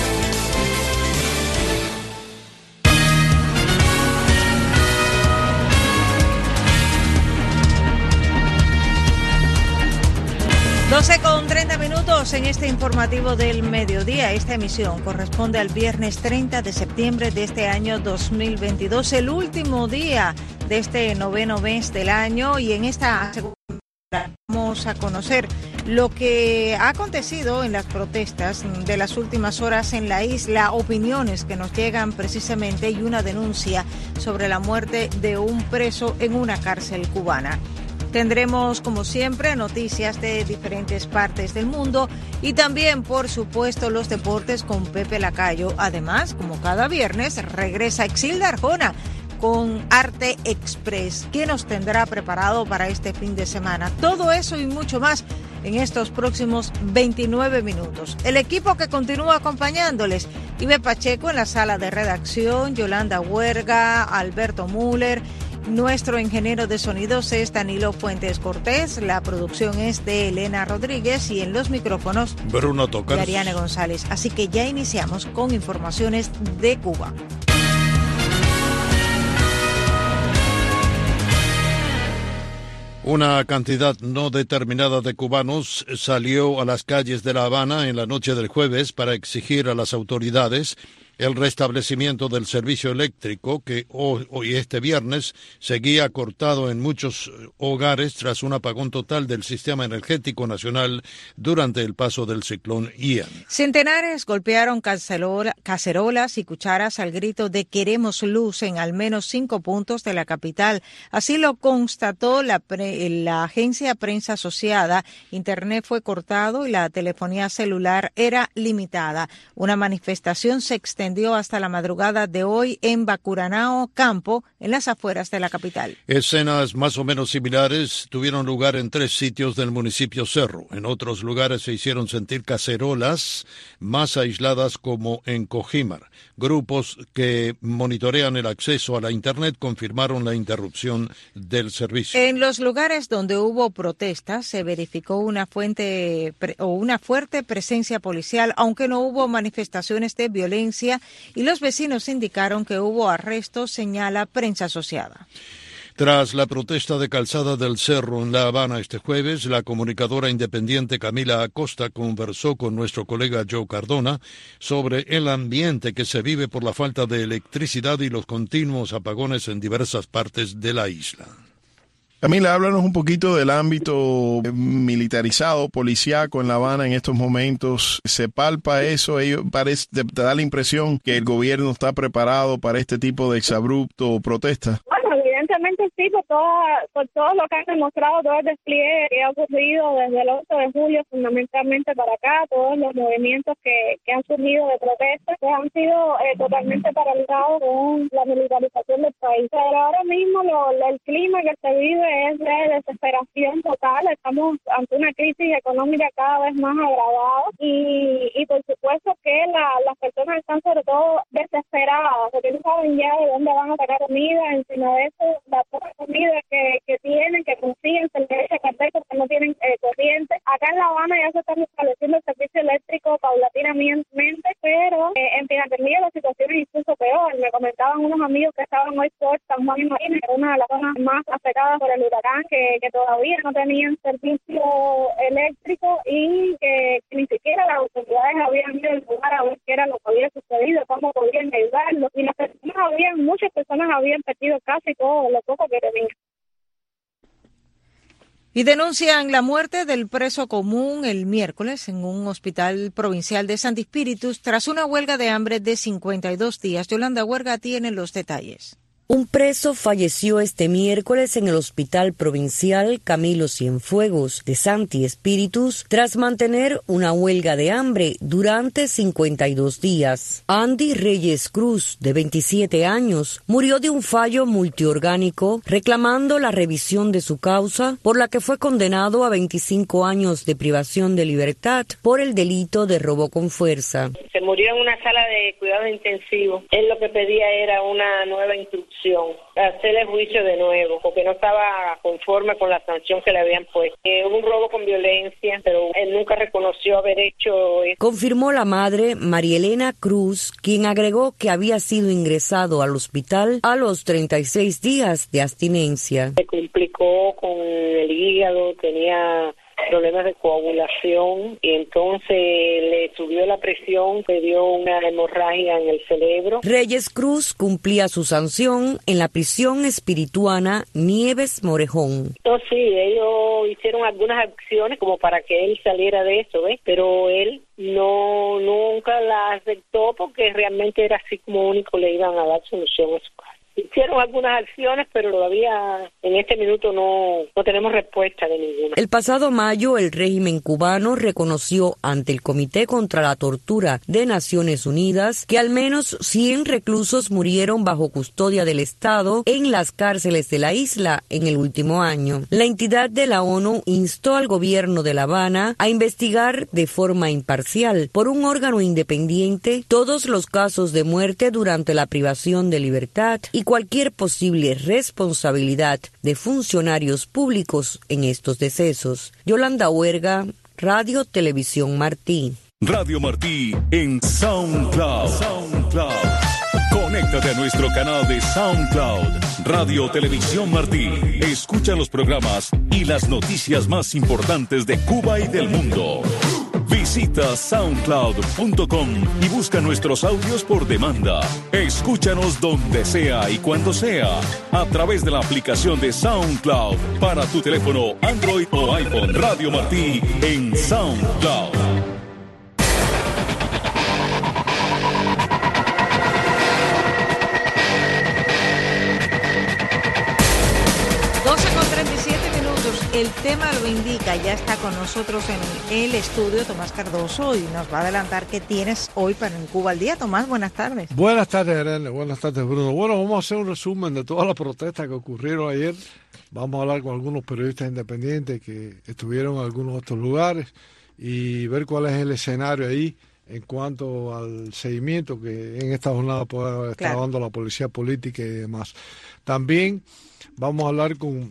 S2: Con 30 minutos en este informativo del mediodía. Esta emisión corresponde al viernes 30 de septiembre de este año 2022, el último día de este noveno mes del año, y en esta segunda vamos a conocer lo que ha acontecido en las protestas de las últimas horas en la isla, opiniones que nos llegan precisamente y una denuncia sobre la muerte de un preso en una cárcel cubana. Tendremos, como siempre, noticias de diferentes partes del mundo y también, por supuesto, los deportes con Pepe Lacayo. Además, como cada viernes, regresa Exilda Arjona con Arte Express. ¿Qué nos tendrá preparado para este fin de semana? Todo eso y mucho más en estos próximos 29 minutos. El equipo que continúa acompañándoles: Ibe Pacheco en la sala de redacción, Yolanda Huerga, Alberto Müller. Nuestro ingeniero de sonidos es Danilo Fuentes Cortés, la producción es de Elena Rodríguez y en los micrófonos
S3: Bruno Tocar y
S2: Ariane González. Así que ya iniciamos con informaciones de Cuba.
S3: Una cantidad no determinada de cubanos salió a las calles de La Habana en la noche del jueves para exigir a las autoridades el restablecimiento del servicio eléctrico que hoy este viernes seguía cortado en muchos hogares tras un apagón total del sistema energético nacional durante el paso del ciclón Ian.
S2: Centenares golpearon cacerolas y cucharas al grito de "queremos luz" en al menos 5 puntos de la capital. Así lo constató la agencia Prensa Asociada. Internet fue cortado y la telefonía celular era limitada. Una manifestación se extendió hasta la madrugada de hoy en Bacuranao Campo, en las afueras de la capital.
S3: Escenas más o menos similares tuvieron lugar en 3 sitios del municipio Cerro. En otros lugares se hicieron sentir cacerolas más aisladas, como en Cojímar. Grupos que monitorean el acceso a la Internet confirmaron la interrupción del servicio.
S2: En los lugares donde hubo protestas se verificó una fuerte presencia policial, aunque no hubo manifestaciones de violencia, y los vecinos indicaron que hubo arrestos, señala Prensa Asociada.
S3: Tras la protesta de Calzada del Cerro en La Habana este jueves, la comunicadora independiente Camila Acosta conversó con nuestro colega Joe Cardona sobre el ambiente que se vive por la falta de electricidad y los continuos apagones en diversas partes de la isla.
S7: Camila, háblanos un poquito del ámbito militarizado, policíaco en La Habana en estos momentos. ¿Se palpa eso? ¿Te da la impresión que el gobierno está preparado para este tipo de exabrupto o protesta?
S11: Bueno,
S8: Aparentemente sí, por todo lo que han demostrado, todo el despliegue que ha ocurrido desde el 8 de julio fundamentalmente para acá, todos los movimientos que han surgido de protesta, que han sido totalmente paralizados con la militarización del país. Pero ahora mismo el clima que se vive es de desesperación total. Estamos ante una crisis económica cada vez más agravada y por supuesto que las personas están sobre todo desesperadas porque no saben ya de dónde van a sacar comida. Encima de eso, la poca comida que tienen, que consiguen, se les echa a perder porque no tienen corriente. Acá en La Habana ya se está estableciendo el servicio eléctrico paulatinamente, pero en Pinar la situación es incluso peor. Me comentaban unos amigos que estaban hoy por San Juan y Martínez, una de las zonas más afectadas por el huracán, que todavía no tenían servicio eléctrico y que ni siquiera las autoridades habían ido al lugar a ver qué era lo que había sucedido, cómo podían ayudarlos. Y muchas personas habían perdido casi todo lo poco que tenían.
S2: Y denuncian la muerte del preso común el miércoles en un hospital provincial de Santi Espíritus tras una huelga de hambre de 52 días. Yolanda Huerga tiene los detalles.
S9: Un preso falleció este miércoles en el Hospital Provincial Camilo Cienfuegos de Santi Espíritus tras mantener una huelga de hambre durante 52 días. Andy Reyes Cruz, de 27 años, murió de un fallo multiorgánico reclamando la revisión de su causa, por la que fue condenado a 25 años de privación de libertad por el delito de robo con fuerza.
S10: Se murió en una sala de cuidados intensivos. Él lo que pedía era una nueva instrucción, hacerle juicio de nuevo, porque no estaba conforme con la sanción que le habían puesto. Hubo un robo con violencia, pero él nunca reconoció haber hecho eso.
S9: Confirmó la madre, María Elena Cruz, quien agregó que había sido ingresado al hospital a los 36 días de abstinencia.
S10: Se complicó con el hígado, tenía problemas de coagulación y entonces le subió la presión, le dio una hemorragia en el cerebro.
S9: Reyes Cruz cumplía su sanción en la prisión espirituana Nieves Morejón.
S10: Sí, ellos hicieron algunas acciones como para que él saliera de eso, ¿ves? Pero él nunca la aceptó porque realmente era así como único le iban a dar solución a su caso. Hicieron algunas acciones, pero todavía en este minuto no tenemos respuesta de ninguna.
S9: El pasado mayo, el régimen cubano reconoció ante el Comité contra la Tortura de Naciones Unidas que al menos 100 reclusos murieron bajo custodia del Estado en las cárceles de la isla en el último año. La entidad de la ONU instó al gobierno de La Habana a investigar de forma imparcial por un órgano independiente todos los casos de muerte durante la privación de libertad y cualquier posible responsabilidad de funcionarios públicos en estos decesos. Yolanda Huerga, Radio Televisión Martí.
S24: Radio Martí en SoundCloud. Conéctate a nuestro canal de SoundCloud, Radio Televisión Martí. Escucha los programas y las noticias más importantes de Cuba y del mundo. Visita soundcloud.com y busca nuestros audios por demanda. Escúchanos donde sea y cuando sea a través de la aplicación de SoundCloud para tu teléfono Android o iPhone. Radio Martí en SoundCloud.
S2: El tema lo indica, ya está con nosotros en el estudio Tomás Cardoso y nos va a adelantar qué tienes hoy para En Cuba al Día. Tomás, buenas tardes.
S1: Buenas tardes, Irene. Buenas tardes, Bruno. Bueno, vamos a hacer un resumen de todas las protestas que ocurrieron ayer. Vamos a hablar con algunos periodistas independientes que estuvieron en algunos de estos lugares y ver cuál es el escenario ahí en cuanto al seguimiento que en esta jornada está dando la policía política y demás. También vamos a hablar con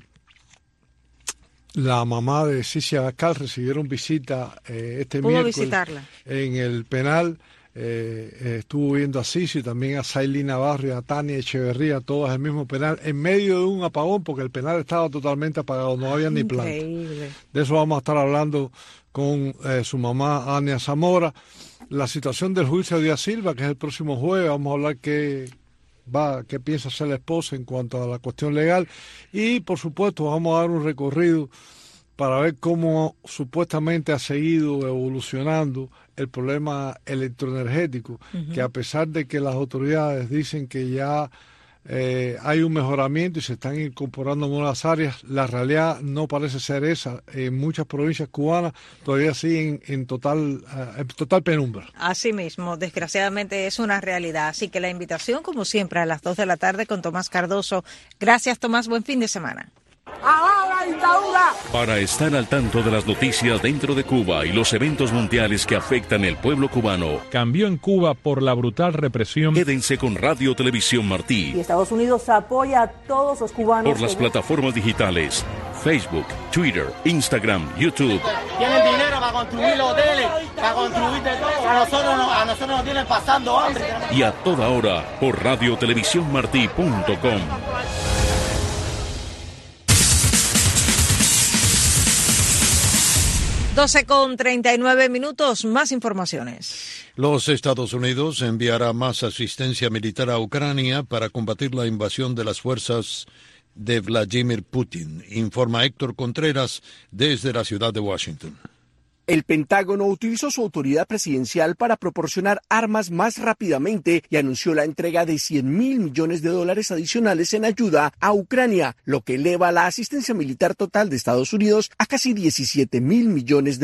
S1: la mamá de Cicia Bascal. Recibieron visita este miércoles visitarla en el penal. Estuvo viendo a Cicia y también a Saily Navarro y a Tania Echeverría, todas en el mismo penal, en medio de un apagón porque el penal estaba totalmente apagado, no había ni planta. De eso vamos a estar hablando con su mamá, Ania Zamora. La situación del juicio de Díaz Silva, que es el próximo jueves, vamos a hablar qué piensa hacer la esposa en cuanto a la cuestión legal y por supuesto vamos a dar un recorrido para ver cómo supuestamente ha seguido evolucionando el problema electroenergético, que a pesar de que las autoridades dicen que ya hay un mejoramiento y se están incorporando en unas áreas. La realidad no parece ser esa. En muchas provincias cubanas todavía siguen en total penumbra.
S2: Así mismo, desgraciadamente es una realidad. Así que la invitación, como siempre, a las 2 de la tarde con Tomás Cardoso. Gracias, Tomás. Buen fin de semana.
S24: Para estar al tanto de las noticias dentro de Cuba y los eventos mundiales que afectan el pueblo cubano,
S12: cambió en Cuba por la brutal represión.
S24: Quédense con Radio Televisión Martí.
S13: Y Estados Unidos apoya a todos los cubanos.
S24: Por las plataformas digitales, Facebook, Twitter, Instagram, YouTube.
S14: Tienen dinero para construir los hoteles, para construir de todo. A nosotros nos tienen pasando hambre.
S24: Y a toda hora por radiotelevisiónmartí.com.
S2: 12:39, más informaciones.
S3: Los Estados Unidos enviará más asistencia militar a Ucrania para combatir la invasión de las fuerzas de Vladimir Putin, informa Héctor Contreras desde la ciudad de Washington.
S15: El Pentágono utilizó su autoridad presidencial para proporcionar armas más rápidamente y anunció la entrega de $100 mil millones adicionales en ayuda a Ucrania, lo que eleva la asistencia militar total de Estados Unidos a casi $17 mil millones.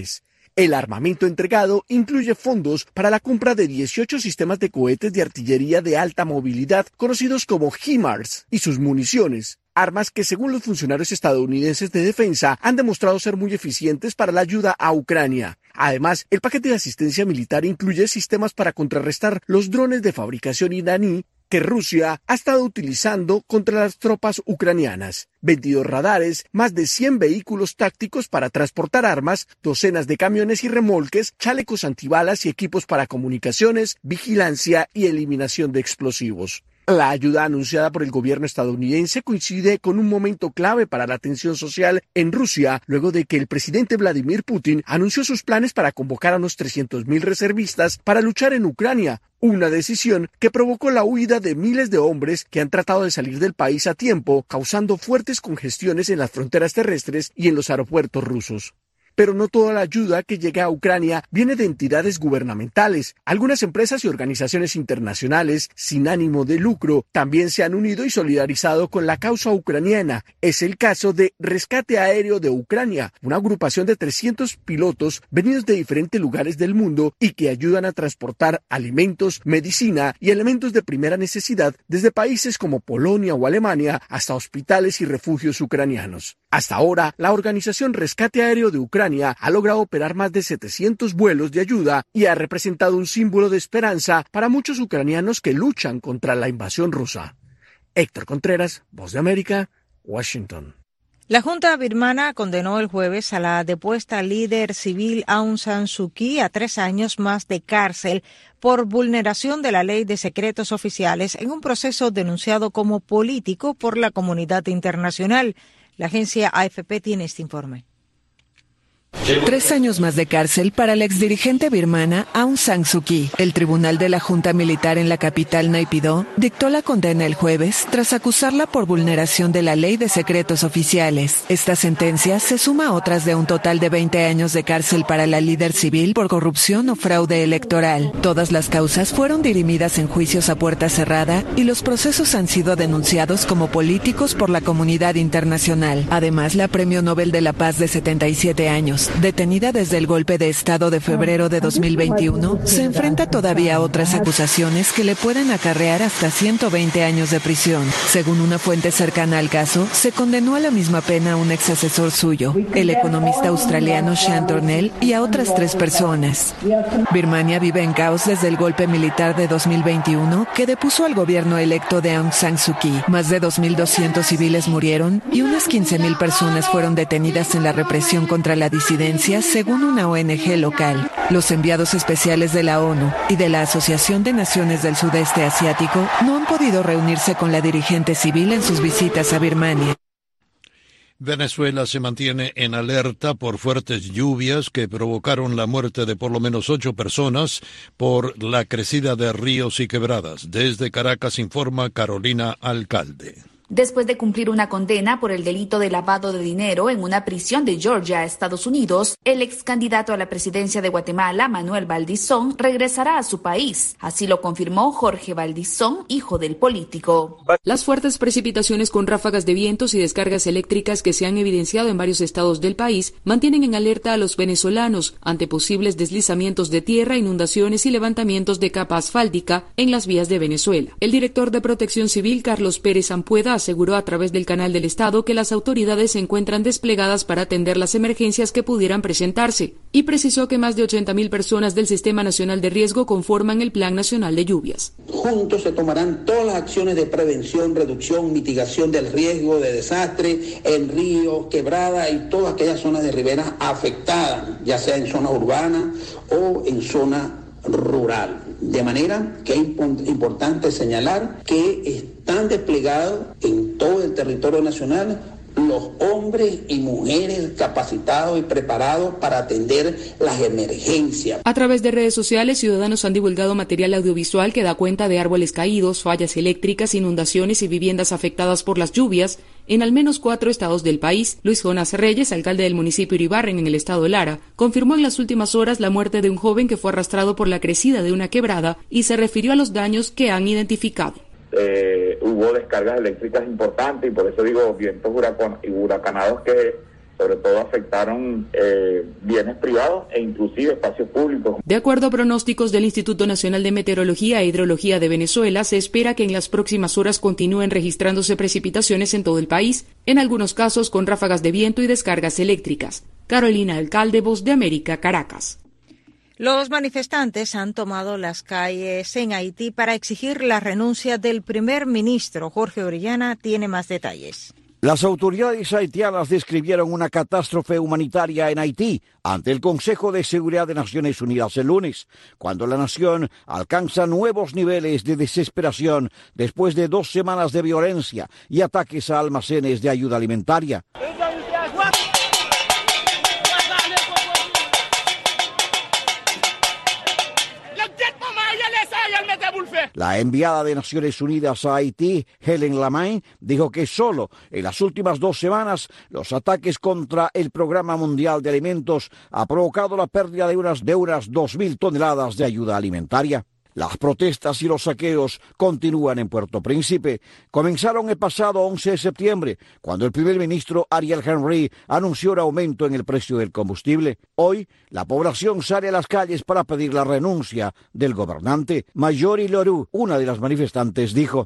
S15: El armamento entregado incluye fondos para la compra de 18 sistemas de cohetes de artillería de alta movilidad, conocidos como HIMARS, y sus municiones. Armas que, según los funcionarios estadounidenses de defensa, han demostrado ser muy eficientes para la ayuda a Ucrania. Además, el paquete de asistencia militar incluye sistemas para contrarrestar los drones de fabricación iraní que Rusia ha estado utilizando contra las tropas ucranianas. 22 radares, más de 100 vehículos tácticos para transportar armas, docenas de camiones y remolques, chalecos antibalas y equipos para comunicaciones, vigilancia y eliminación de explosivos. La ayuda anunciada por el gobierno estadounidense coincide con un momento clave para la tensión social en Rusia, luego de que el presidente Vladimir Putin anunció sus planes para convocar a unos 300.000 reservistas para luchar en Ucrania, una decisión que provocó la huida de miles de hombres que han tratado de salir del país a tiempo, causando fuertes congestiones en las fronteras terrestres y en los aeropuertos rusos. Pero no toda la ayuda que llega a Ucrania viene de entidades gubernamentales. Algunas empresas y organizaciones internacionales sin ánimo de lucro también se han unido y solidarizado con la causa ucraniana. Es el caso de Rescate Aéreo de Ucrania, una agrupación de 300 pilotos venidos de diferentes lugares del mundo y que ayudan a transportar alimentos, medicina y elementos de primera necesidad desde países como Polonia o Alemania hasta hospitales y refugios ucranianos. Hasta ahora, la organización Rescate Aéreo de Ucrania ha logrado operar más de 700 vuelos de ayuda y ha representado un símbolo de esperanza para muchos ucranianos que luchan contra la invasión rusa. Héctor Contreras, Voz de América, Washington.
S2: La Junta birmana condenó el jueves a la depuesta líder civil Aung San Suu Kyi a 3 años más de cárcel por vulneración de la ley de secretos oficiales en un proceso denunciado como político por la comunidad internacional. La agencia AFP tiene este informe.
S25: 3 años más de cárcel para la exdirigente birmana Aung San Suu Kyi. El tribunal de la Junta Militar en la capital Naypyidaw dictó la condena el jueves tras acusarla por vulneración de la ley de secretos oficiales. Esta sentencia se suma a otras de un total de 20 años de cárcel para la líder civil por corrupción o fraude electoral. Todas las causas fueron dirimidas en juicios a puerta cerrada y los procesos han sido denunciados como políticos por la comunidad internacional. Además, la Premio Nobel de la Paz de 77 años, detenida desde el golpe de Estado de febrero de 2021, se enfrenta todavía a otras acusaciones que le pueden acarrear hasta 120 años de prisión. Según una fuente cercana al caso, se condenó a la misma pena a un ex asesor suyo, el economista australiano Sean Tornell, y a otras 3 personas. Birmania vive en caos desde el golpe militar de 2021 que depuso al gobierno electo de Aung San Suu Kyi. Más de 2.200 civiles murieron y unas 15.000 personas fueron detenidas en la represión contra la disidencia, según una ONG local. Los enviados especiales de la ONU y de la Asociación de Naciones del Sudeste Asiático no han podido reunirse con la dirigente civil en sus visitas a Birmania.
S3: Venezuela se mantiene en alerta por fuertes lluvias que provocaron la muerte de por lo menos 8 personas por la crecida de ríos y quebradas. Desde Caracas informa Carolina Alcalde.
S4: Después de cumplir una condena por el delito de lavado de dinero en una prisión de Georgia, Estados Unidos, el ex candidato a la presidencia de Guatemala, Manuel Valdizón, regresará a su país. Así lo confirmó Jorge Valdizón, hijo del político.
S16: Las fuertes precipitaciones con ráfagas de vientos y descargas eléctricas que se han evidenciado en varios estados del país mantienen en alerta a los venezolanos ante posibles deslizamientos de tierra, inundaciones y levantamientos de capa asfáltica en las vías de Venezuela. El director de Protección Civil, Carlos Pérez Ampueda, aseguró a través del canal del Estado que las autoridades se encuentran desplegadas para atender las emergencias que pudieran presentarse y precisó que más de 80.000 personas del Sistema Nacional de Riesgo conforman el Plan Nacional de Lluvias.
S17: Juntos se tomarán todas las acciones de prevención, reducción, mitigación del riesgo de desastre en ríos, quebradas y todas aquellas zonas de riberas afectadas, ya sea en zona urbana o en zona rural. De manera que es importante señalar que están desplegados en todo el territorio nacional los hombres y mujeres capacitados y preparados para atender las emergencias.
S16: A través de redes sociales, ciudadanos han divulgado material audiovisual que da cuenta de árboles caídos, fallas eléctricas, inundaciones y viviendas afectadas por las lluvias en al menos 4 estados del país. Luis Jonas Reyes, alcalde del municipio Iribarren en el estado de Lara, confirmó en las últimas horas la muerte de un joven que fue arrastrado por la crecida de una quebrada y se refirió a los daños que han identificado.
S18: Hubo descargas eléctricas importantes y por eso digo vientos huracanados que sobre todo afectaron bienes privados e inclusive espacios públicos.
S16: De acuerdo a pronósticos del Instituto Nacional de Meteorología e Hidrología de Venezuela, se espera que en las próximas horas continúen registrándose precipitaciones en todo el país, en algunos casos con ráfagas de viento y descargas eléctricas. Carolina Alcalde, Voz de América, Caracas.
S2: Los manifestantes han tomado las calles en Haití para exigir la renuncia del primer ministro. Jorge Orellana tiene más detalles.
S19: Las autoridades haitianas describieron una catástrofe humanitaria en Haití ante el Consejo de Seguridad de Naciones Unidas el lunes, cuando la nación alcanza nuevos niveles de desesperación después de 2 semanas de violencia y ataques a almacenes de ayuda alimentaria. La enviada de Naciones Unidas a Haití, Helen Lamain, dijo que solo en las últimas 2 semanas los ataques contra el Programa Mundial de Alimentos ha provocado la pérdida de unas 2.000 toneladas de ayuda alimentaria. Las protestas y los saqueos continúan en Puerto Príncipe. Comenzaron el pasado 11 de septiembre, cuando el primer ministro Ariel Henry anunció un aumento en el precio del combustible. Hoy, la población sale a las calles para pedir la renuncia del gobernante. Mayori Loru, una de las manifestantes, dijo: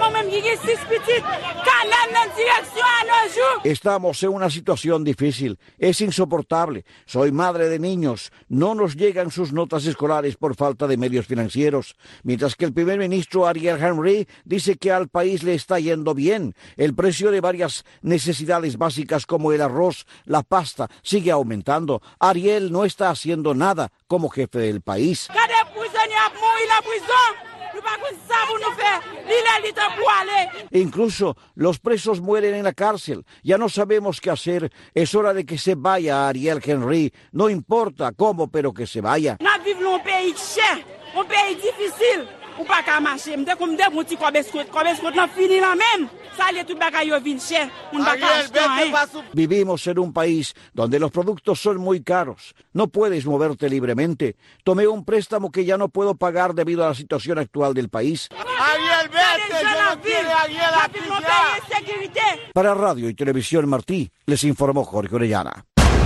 S19: estamos en una situación difícil, es insoportable. Soy madre de niños, no nos llegan sus notas escolares por falta de medios financieros. Mientras que el primer ministro Ariel Henry dice que al país le está yendo bien. El precio de varias necesidades básicas como el arroz, la pasta, sigue aumentando. Ariel no está haciendo nada como jefe del país. Incluso los presos mueren en la cárcel. Ya no sabemos qué hacer. Es hora de que se vaya Ariel Henry. No importa cómo, pero que se vaya. Vivimos en un país donde los productos son muy caros. No puedes moverte libremente. Tomé un préstamo que ya no puedo pagar debido a la situación actual del país. Para Radio y Televisión Martí, les informó Jorge Orellana.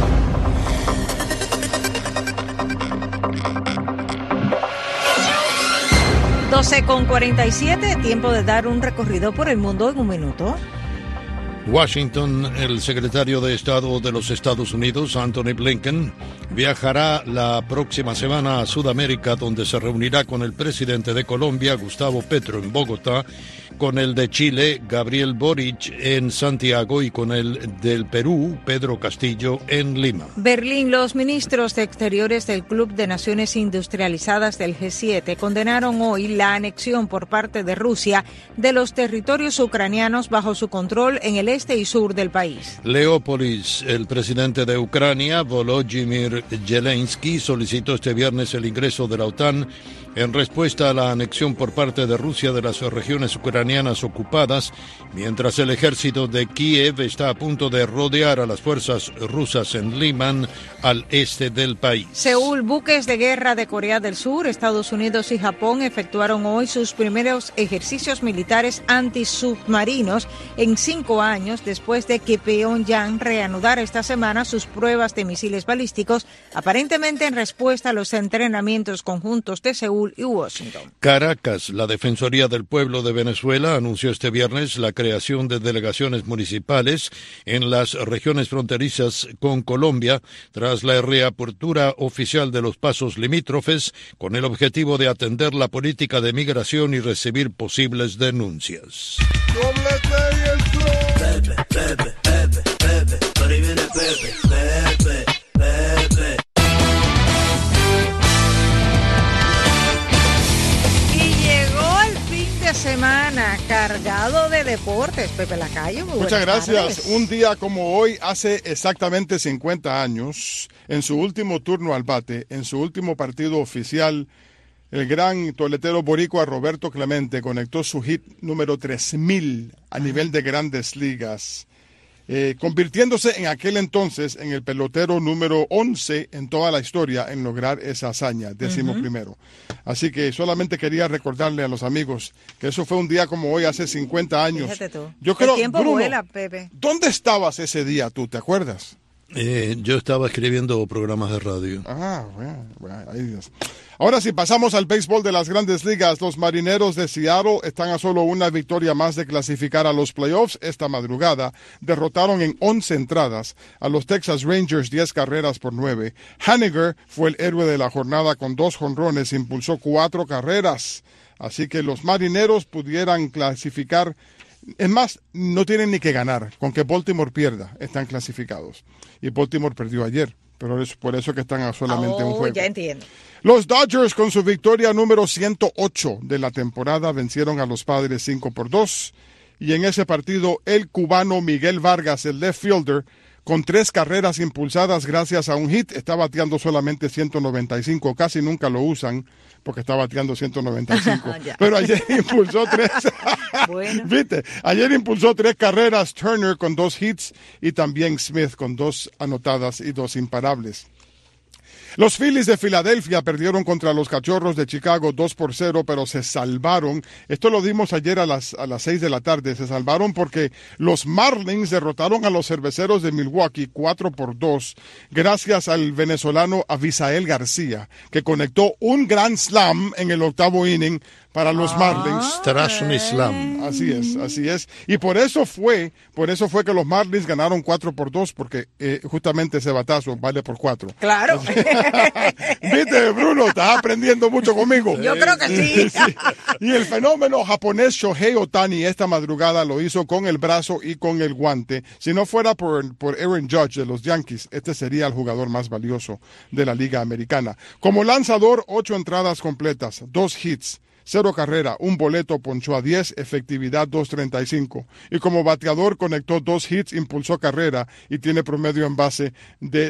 S2: Con 47, tiempo de dar un recorrido por el mundo en un minuto.
S3: Washington, el secretario de Estado de los Estados Unidos, Anthony Blinken, viajará la próxima semana a Sudamérica, donde se reunirá con el presidente de Colombia, Gustavo Petro, en Bogotá, con el de Chile, Gabriel Boric, en Santiago, y con el del Perú, Pedro Castillo, en Lima.
S2: Berlín. Los ministros de Exteriores del Club de Naciones Industrializadas del G7 condenaron hoy la anexión por parte de Rusia de los territorios ucranianos bajo su control en el este y sur del país.
S3: Leópolis, el presidente de Ucrania, Volodymyr Zelensky, solicitó este viernes el ingreso de la OTAN en respuesta a la anexión por parte de Rusia de las regiones ucranianas ocupadas, mientras el ejército de Kiev está a punto de rodear a las fuerzas rusas en Liman, al este del país.
S2: Seúl, buques de guerra de Corea del Sur, Estados Unidos y Japón efectuaron hoy sus primeros ejercicios militares antisubmarinos en 5 años, después de que Pyongyang reanudara esta semana sus pruebas de misiles balísticos, aparentemente en respuesta a los entrenamientos conjuntos de Seúl y Washington.
S3: Caracas, la Defensoría del Pueblo de Venezuela anunció este viernes la creación de delegaciones municipales en las regiones fronterizas con Colombia tras la reapertura oficial de los pasos limítrofes, con el objetivo de atender la política de migración y recibir posibles denuncias.
S2: Semana cargado de deportes. Pepe Lacayo, muy
S6: muchas gracias.
S2: Tardes.
S6: Un día como hoy, hace exactamente 50 años, en su último turno al bate, en su último partido oficial, el gran toletero boricua Roberto Clemente conectó su hit número 3000 a nivel de Grandes Ligas, convirtiéndose en aquel entonces en el pelotero número 11 en toda la historia en lograr esa hazaña, 11º. Así que solamente quería recordarle a los amigos que eso fue un día como hoy, hace 50 años.
S2: Fíjate tú.
S6: Yo creo,
S2: el tiempo
S6: Bruno,
S2: vuela, Pepe.
S6: ¿Dónde estabas ese día tú? ¿Te acuerdas?
S3: Yo estaba escribiendo programas de radio.
S6: Bueno, ay Dios. Ahora sí, pasamos al béisbol de las Grandes Ligas. Los Marineros de Seattle están a solo una victoria más de clasificar a los playoffs. Esta madrugada derrotaron en 11 entradas a los Texas Rangers 10 carreras por 9. Haniger fue el héroe de la jornada con 2 jonrones, impulsó 4 carreras. Así que los Marineros pudieran clasificar. Es más, no tienen ni que ganar. Con que Baltimore pierda, están clasificados. Y Baltimore perdió ayer, pero es por eso que están a solamente un juego.
S2: Ya entiendo.
S6: Los Dodgers, con su victoria número 108 de la temporada, vencieron a los Padres 5-2. Y en ese partido, el cubano Miguel Vargas, el left fielder, con 3 carreras impulsadas gracias a un hit, está bateando solamente 195. Casi nunca lo usan porque está bateando 195. Pero ayer impulsó 3.
S2: Bueno.
S6: ¿Viste? Ayer impulsó 3 carreras, Turner con 2 hits y también Smith con 2 anotadas y 2 imparables. Los Phillies de Filadelfia perdieron contra los Cachorros de Chicago 2-0, pero se salvaron. Esto lo dimos ayer a las 6 de la tarde. Se salvaron porque los Marlins derrotaron a los Cerveceros de Milwaukee 4-2, gracias al venezolano Avisael García, que conectó un grand slam en el 8º inning para los Marlins.
S3: Tras un slam.
S6: Así es. Y por eso fue que los Marlins ganaron 4-2, porque justamente ese batazo vale por 4.
S2: Claro.
S6: ¿Viste, Bruno? Estás aprendiendo mucho conmigo.
S2: Yo creo que sí.
S6: Y el fenómeno japonés Shohei Ohtani esta madrugada lo hizo con el brazo y con el guante. Si no fuera por Aaron Judge de los Yankees, este sería el jugador más valioso de la Liga Americana. Como lanzador, 8 entradas completas, 2 hits, 0 carrera, 1 boleto, ponchó a 10, efectividad 2.35. Y como bateador conectó 2 hits, impulsó carrera y tiene promedio en base de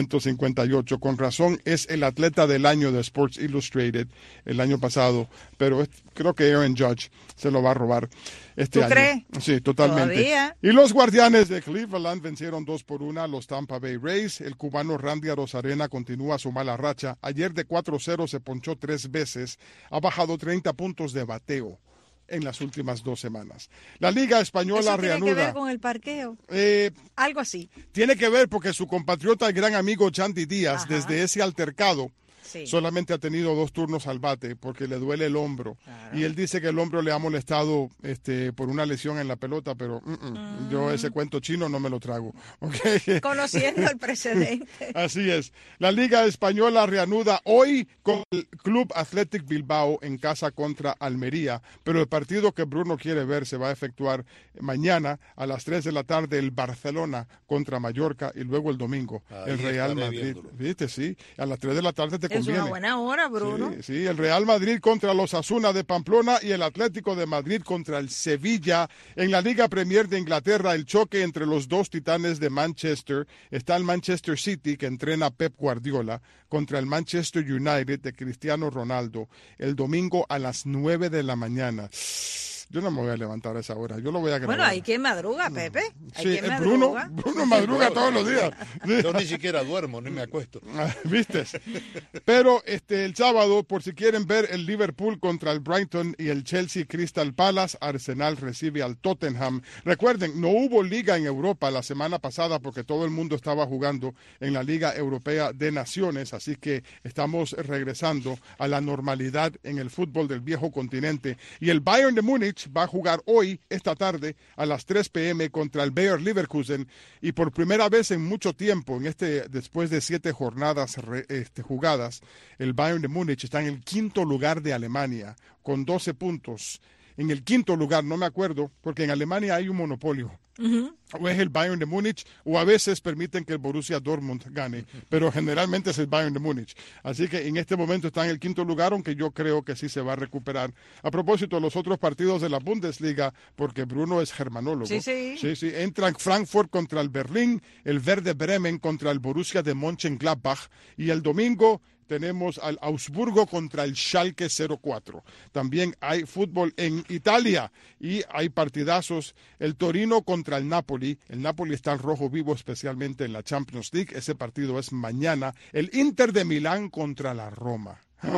S6: 358. Con razón es el atleta del año de Sports Illustrated el año pasado, pero creo que Aaron Judge se lo va a robar este año.
S2: ¿Tú crees?
S6: Sí, totalmente.
S2: Todavía.
S6: Y los Guardianes de Cleveland vencieron 2-1 a los Tampa Bay Rays. El cubano Randy Arozarena continúa su mala racha. Ayer de 4-0 se ponchó 3 veces. Ha bajado 30 puntos de bateo en las últimas 2 semanas. La Liga Española reanuda.
S2: ¿Tiene que ver con el parqueo? Algo así.
S6: Tiene que ver porque su compatriota, el gran amigo Chandy Díaz, desde ese altercado, solamente ha tenido 2 turnos al bate porque le duele el hombro. Claro. Y él dice que el hombro le ha molestado por una lesión en la pelota, pero yo ese cuento chino no me lo trago. ¿Okay?
S2: Conociendo el precedente.
S6: Así es. La Liga Española reanuda hoy con el Club Athletic Bilbao en casa contra Almería, pero el partido que Bruno quiere ver se va a efectuar mañana a las 3 de la tarde, el Barcelona contra Mallorca, y luego el domingo el Real Madrid. ¿Viste? Sí, a las 3 de la tarde te conviene.
S2: Es una buena hora, Bruno.
S6: Sí, el Real Madrid contra los Osasuna de Pamplona y el Atlético de Madrid contra el Sevilla. En la Liga Premier de Inglaterra, el choque entre los dos titanes de Manchester. Está el Manchester City, que entrena Pep Guardiola, contra el Manchester United de Cristiano Ronaldo, el domingo a las 9 de la mañana. Yo no me voy a levantar a esa hora, yo lo voy a grabar.
S2: Bueno, hay quien madruga, Pepe.
S6: Sí, Bruno madruga todos los días.
S3: Yo ni siquiera duermo, ni me acuesto.
S6: ¿Viste? Pero el sábado, por si quieren ver el Liverpool contra el Brighton y el Chelsea Crystal Palace, Arsenal recibe al Tottenham. Recuerden, no hubo liga en Europa la semana pasada porque todo el mundo estaba jugando en la Liga Europea de Naciones, así que estamos regresando a la normalidad en el fútbol del viejo continente. Y el Bayern de Múnich va a jugar hoy, esta tarde, a las 3 p.m. contra el Bayer Leverkusen, y por primera vez en mucho tiempo, después de 7 jornadas jugadas, el Bayern de Múnich está en el 5º lugar de Alemania, con 12 puntos. En el 5º lugar, no me acuerdo, porque en Alemania hay un monopolio. O es el Bayern de Múnich, o a veces permiten que el Borussia Dortmund gane, pero generalmente es el Bayern de Múnich. Así que en este momento está en el 5º lugar, aunque yo creo que sí se va a recuperar. A propósito, los otros partidos de la Bundesliga, porque Bruno es germanólogo. Sí. Entran Frankfurt contra el Berlín, el Werder Bremen contra el Borussia de Mönchengladbach, y el domingo tenemos al Augsburgo contra el Schalke 04. También hay fútbol en Italia y hay partidazos. El Torino contra el Napoli. El Napoli está en rojo vivo, especialmente en la Champions League. Ese partido es mañana. El Inter de Milán contra la Roma.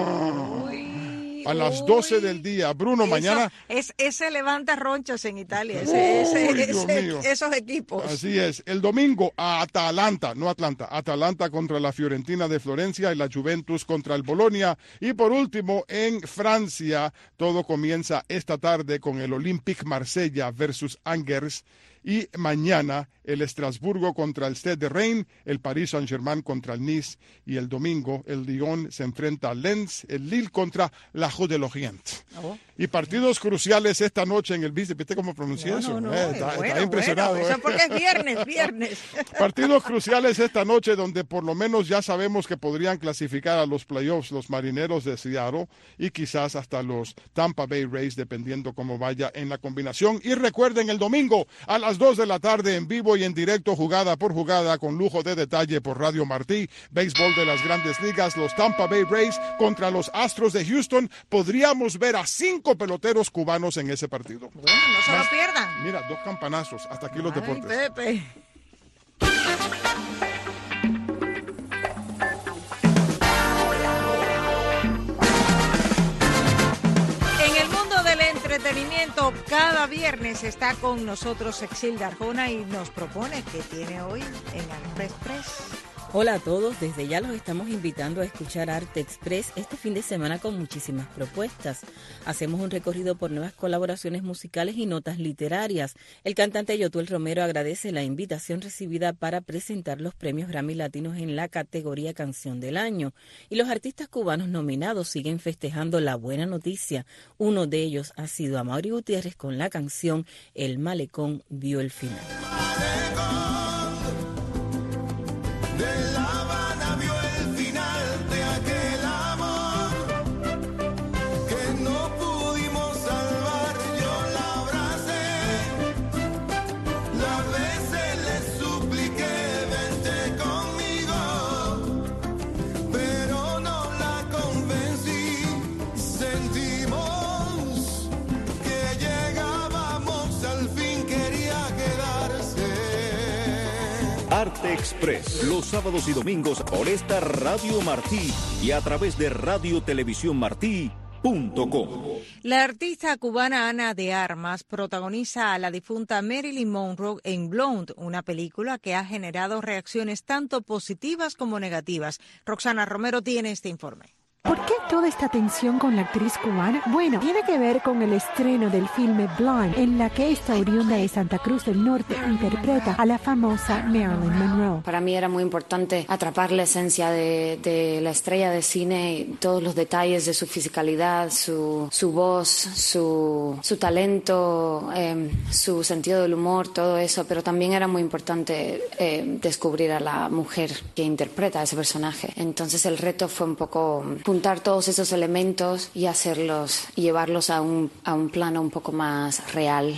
S6: A las 12 del día. Bruno, mañana...
S2: Ese levanta ronchas en Italia, esos equipos.
S6: Así es. El domingo a Atalanta contra la Fiorentina de Florencia y la Juventus contra el Bolonia. Y por último, en Francia, todo comienza esta tarde con el Olympique Marsella versus Angers. Y mañana el Estrasburgo contra el Stade de Rennes, el Paris Saint-Germain contra el Nice, y el domingo el Lyon se enfrenta al Lens, el Lille contra la Jeu de l'Orient. Y partidos cruciales esta noche en el ¿viste cómo pronuncié eso? Está impresionado.
S2: Eso es porque es viernes.
S6: Partidos cruciales esta noche donde por lo menos ya sabemos que podrían clasificar a los playoffs los Marineros de Seattle y quizás hasta los Tampa Bay Rays, dependiendo cómo vaya en la combinación. Y recuerden, el domingo a las 2 de la tarde en vivo y en directo, jugada por jugada, con lujo de detalle por Radio Martí, béisbol de las Grandes Ligas, los Tampa Bay Rays contra los Astros de Houston. Podríamos ver a 5 peloteros cubanos en ese partido.
S2: Bueno, no se lo pierdan.
S6: Mira, 2 campanazos. Hasta aquí los deportes.
S2: Pepe. Entretenimiento, cada viernes está con nosotros Exilda Arjona y nos propone qué tiene hoy en Arte Express.
S5: Hola a todos, desde ya los estamos invitando a escuchar Arte Express este fin de semana con muchísimas propuestas. Hacemos un recorrido por nuevas colaboraciones musicales y notas literarias. El cantante Yotuel Romero agradece la invitación recibida para presentar los premios Grammy Latinos en la categoría Canción del Año. Y los artistas cubanos nominados siguen festejando la buena noticia. Uno de ellos ha sido Amaury Gutiérrez con la canción El Malecón vio el final.
S20: De La Habana vio el final de aquel amor que no pudimos salvar. Yo la abracé, las veces le supliqué vente conmigo, pero no la convencí. Sentimos que llegábamos al fin, quería quedarse.
S24: Arte Express, los sábados y domingos por esta Radio Martí y a través de radiotelevisiónmartí.com.
S2: La artista cubana Ana de Armas protagoniza a la difunta Marilyn Monroe en Blonde, una película que ha generado reacciones tanto positivas como negativas. Roxana Romero tiene este informe.
S21: ¿Por qué
S7: toda esta tensión con la actriz cubana? Bueno, tiene que ver con el estreno del filme Blonde, en la que esta oriunda de Santa Cruz del Norte interpreta a la famosa Marilyn Monroe.
S11: Para mí era muy importante atrapar la esencia de la estrella de cine, todos los detalles de su fisicalidad, su voz, su talento, su sentido del humor, todo eso, pero también era muy importante descubrir a la mujer que interpreta a ese personaje. Entonces el reto fue un poco juntar todos esos elementos y llevarlos a un plano un poco más real.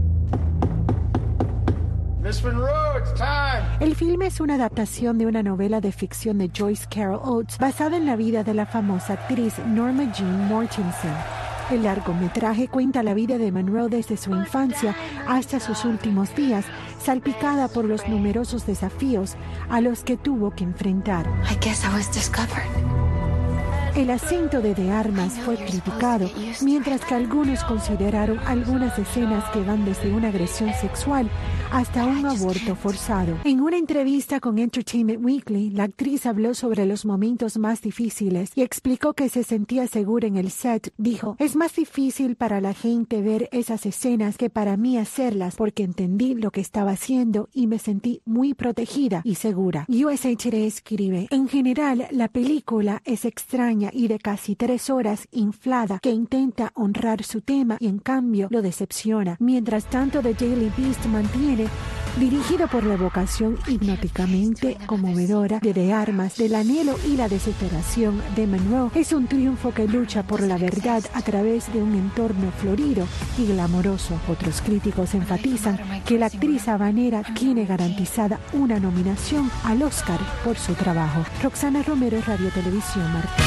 S7: El filme es una adaptación de una novela de ficción de Joyce Carol Oates basada en la vida de la famosa actriz Norma Jean Mortensen. El largometraje cuenta la vida de Monroe desde su infancia hasta sus últimos días, salpicada por los numerosos desafíos a los que tuvo que enfrentar. El acento de Armas fue criticado, mientras que algunos consideraron algunas escenas que van desde una agresión sexual hasta un aborto forzado. En una entrevista con Entertainment Weekly, la actriz habló sobre los momentos más difíciles y explicó que se sentía segura en el set. Dijo, es más difícil para la gente ver esas escenas que para mí hacerlas, porque entendí lo que estaba haciendo y me sentí muy protegida y segura. USA Today escribe, en general, la película es extraña y de casi 3 horas inflada, que intenta honrar su tema y en cambio lo decepciona. Mientras tanto, The Daily Beast mantiene, dirigido por la vocación hipnóticamente conmovedora de Armas, del anhelo y la desesperación de Monroe, es un triunfo que lucha por la verdad a través de un entorno florido y glamoroso. Otros críticos enfatizan que la actriz habanera tiene garantizada una nominación al Oscar por su trabajo. Roxana Romero, Radio Televisión Martí.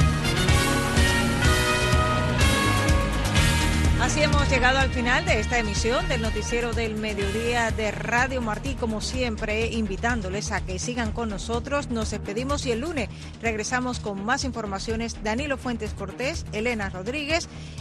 S2: Así hemos llegado al final de esta emisión del Noticiero del Mediodía de Radio Martí. Como siempre, invitándoles a que sigan con nosotros. Nos despedimos y el lunes regresamos con más informaciones. Danilo Fuentes Cortés, Elena Rodríguez